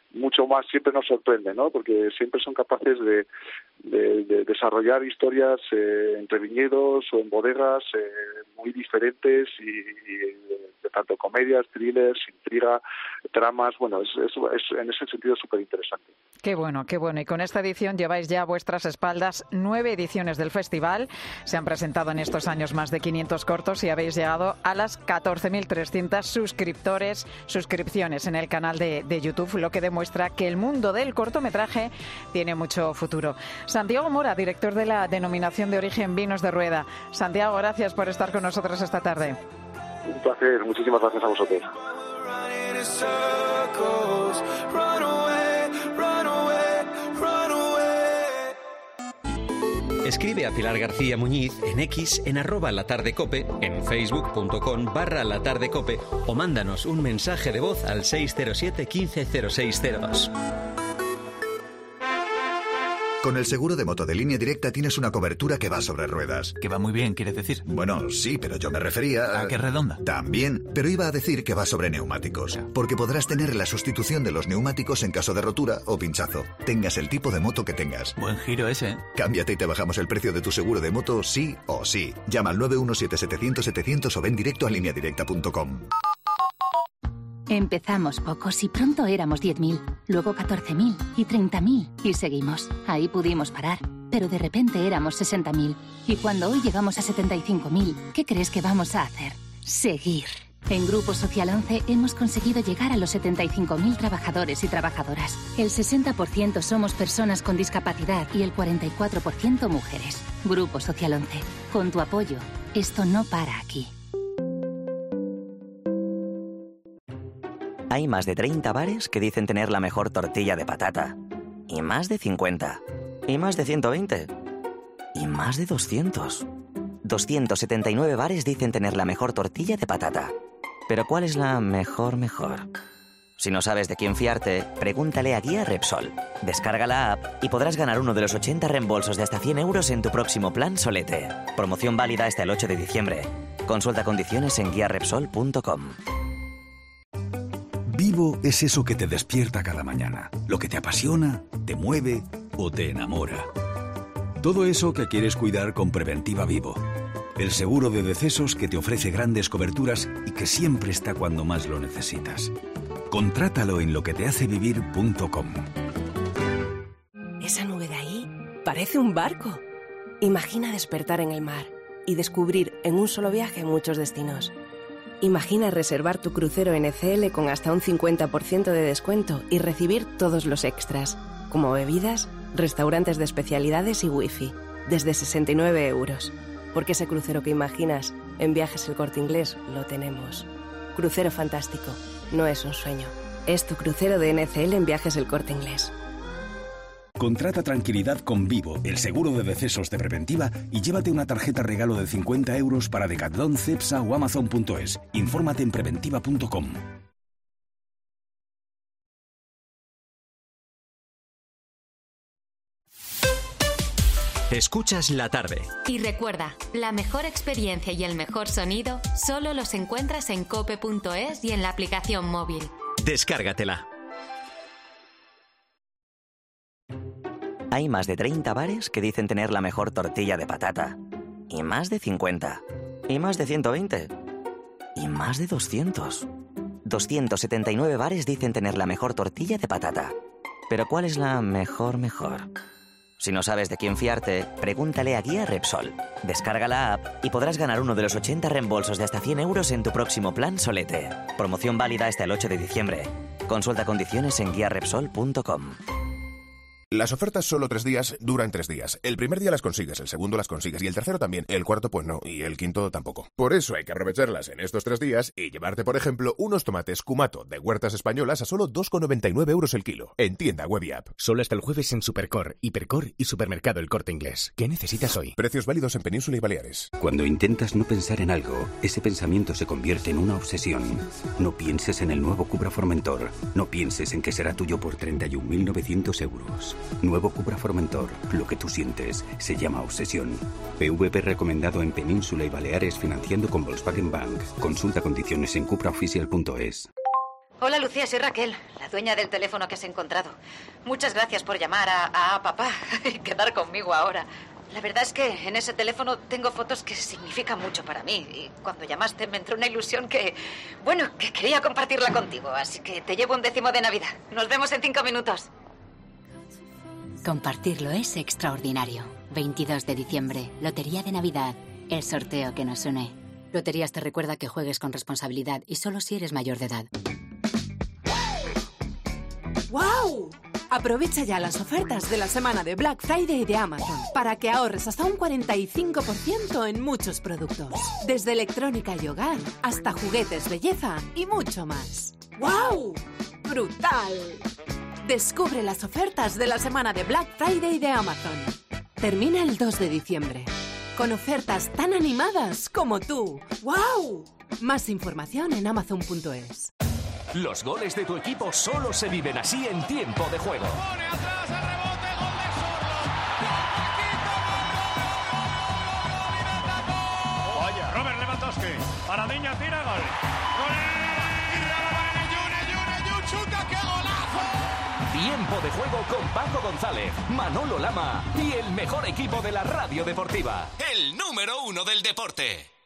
Speaker 5: mucho más, siempre nos sorprende, ¿no? Porque siempre son capaces de, de, de desarrollar historias eh, entre viñedos o en bodegas eh, muy diferentes y, y de, de tanto comedias, thrillers, intriga, tramas. Bueno, es, es, es en ese sentido súper interesante.
Speaker 1: Qué bueno, qué bueno. Y con esta edición lleváis ya a vuestras espaldas nueve ediciones del festival. Se han presentado en estos años más de quinientos cortos y habéis llegado a las catorce mil trescientos suscriptores, suscripciones en el canal de, de YouTube, lo que demuestra que el mundo del cortometraje tiene mucho futuro. Santiago Mora, director de la Denominación de Origen Vinos de Rueda. Santiago, gracias por estar con nosotros esta tarde.
Speaker 5: Un placer, muchísimas gracias a vosotros.
Speaker 2: Escribe a Pilar García Muñiz en X, en arroba latardecope, en facebook.com barra latardecope o mándanos un mensaje de voz al seis cero siete, quince, cero seis cero dos.
Speaker 9: Con el seguro de moto de Línea Directa tienes una cobertura que va sobre ruedas.
Speaker 10: Que va muy bien, ¿quieres decir?
Speaker 9: Bueno, sí, pero yo me refería a...
Speaker 10: ¿A qué redonda?
Speaker 9: También, pero iba a decir que va sobre neumáticos. Porque podrás tener la sustitución de los neumáticos en caso de rotura o pinchazo. Tengas el tipo de moto que tengas.
Speaker 10: Buen giro ese.
Speaker 9: Cámbiate y te bajamos el precio de tu seguro de moto sí o sí. Llama al nueve uno siete, setecientos, setecientos o ven directo a línea directa punto com.
Speaker 11: Empezamos pocos y pronto éramos diez mil, luego catorce mil y treinta mil y seguimos. Ahí pudimos parar, pero de repente éramos sesenta mil. Y cuando hoy llegamos a setenta y cinco mil, ¿qué crees que vamos a hacer? Seguir. En Grupo Social once hemos conseguido llegar a los setenta y cinco mil trabajadores y trabajadoras. El sesenta por ciento somos personas con discapacidad y el cuarenta y cuatro por ciento mujeres. Grupo Social once. Con tu apoyo, esto no para aquí.
Speaker 4: Hay más de treinta bares que dicen tener la mejor tortilla de patata. Y más de cincuenta. Y más de ciento veinte. Y más de doscientos. doscientos setenta y nueve bares dicen tener la mejor tortilla de patata. Pero ¿cuál es la mejor mejor? Si no sabes de quién fiarte, pregúntale a Guía Repsol. Descarga la app y podrás ganar uno de los ochenta reembolsos de hasta cien euros en tu próximo plan Solete. Promoción válida hasta el ocho de diciembre. Consulta condiciones en guía repsol punto com.
Speaker 12: Vivo es eso que te despierta cada mañana, lo que te apasiona, te mueve o te enamora. Todo eso que quieres cuidar con Preventiva Vivo. El seguro de decesos que te ofrece grandes coberturas y que siempre está cuando más lo necesitas. Contrátalo en lo que te hace vivir punto com.
Speaker 13: Esa nube de ahí parece un barco. Imagina despertar en el mar y descubrir en un solo viaje muchos destinos. Imagina reservar tu crucero N C L con hasta un cincuenta por ciento de descuento y recibir todos los extras, como bebidas, restaurantes de especialidades y wifi, desde sesenta y nueve euros. Porque ese crucero que imaginas, en Viajes El Corte Inglés, lo tenemos. Crucero fantástico, no es un sueño. Es tu crucero de N C L en Viajes El Corte Inglés.
Speaker 12: Contrata tranquilidad con Vivo, el seguro de decesos de Preventiva, y llévate una tarjeta regalo de cincuenta euros para Decathlon, Cepsa o Amazon punto es. Infórmate en preventiva punto com.
Speaker 2: Escuchas la tarde.
Speaker 3: Y recuerda, la mejor experiencia y el mejor sonido solo los encuentras en cope punto es y en la aplicación móvil.
Speaker 2: Descárgatela.
Speaker 4: Hay más de treinta bares que dicen tener la mejor tortilla de patata. Y más de cincuenta. Y más de ciento veinte. Y más de doscientos. doscientos setenta y nueve bares dicen tener la mejor tortilla de patata. Pero ¿cuál es la mejor mejor? Si no sabes de quién fiarte, pregúntale a Guía Repsol. Descarga la app y podrás ganar uno de los ochenta reembolsos de hasta cien euros en tu próximo plan Solete. Promoción válida hasta el ocho de diciembre. Consulta condiciones en guía repsol punto com.
Speaker 14: Las ofertas solo tres días duran tres días. El primer día las consigues, el segundo las consigues y el tercero también. El cuarto pues no y el quinto tampoco. Por eso hay que aprovecharlas en estos tres días y llevarte, por ejemplo, unos tomates Cumato de Huertas Españolas a solo dos con noventa y nueve euros el kilo. En tienda web y app.
Speaker 15: Solo hasta el jueves en Supercor, Hipercor y Supermercado El Corte Inglés. ¿Qué necesitas hoy?
Speaker 14: Precios válidos en Península y Baleares.
Speaker 17: Cuando intentas no pensar en algo, ese pensamiento se convierte en una obsesión. No pienses en el nuevo Cupra Formentor. No pienses en que será tuyo por treinta y un mil novecientos euros. Nuevo Cupra Formentor. Lo que tú sientes se llama obsesión. P V P recomendado en Península y Baleares financiando con Volkswagen Bank. Consulta condiciones en cupra oficial punto es.
Speaker 10: Hola, Lucía, soy Raquel, la dueña del teléfono que has encontrado. Muchas gracias por llamar a, a papá y quedar conmigo ahora. La verdad es que en ese teléfono tengo fotos que significan mucho para mí. Y cuando llamaste me entró una ilusión que, bueno, que quería compartirla contigo. Así que te llevo un décimo de Navidad. Nos vemos en cinco minutos.
Speaker 18: Compartirlo es extraordinario. veintidós de diciembre, Lotería de Navidad. El sorteo que nos une. Loterías te recuerda que juegues con responsabilidad y solo si eres mayor de edad.
Speaker 19: ¡Wow! Aprovecha ya las ofertas de la semana de Black Friday de Amazon para que ahorres hasta un cuarenta y cinco por ciento en muchos productos. Desde electrónica y hogar hasta juguetes, belleza y mucho más. ¡Wow! ¡Brutal! Descubre las ofertas de la semana de Black Friday de Amazon. Termina el dos de diciembre. Con ofertas tan animadas como tú. ¡Wow! Más información en amazon punto es.
Speaker 20: Los goles de tu equipo solo se viven así en tiempo de juego.
Speaker 21: Vaya, Robert Lewandowski. Para Niña, tira, gol. ¡Gol! ¡Chuta, qué golazo!
Speaker 20: Tiempo de juego con Paco González, Manolo Lama y el mejor equipo de la radio deportiva.
Speaker 22: El número uno del deporte.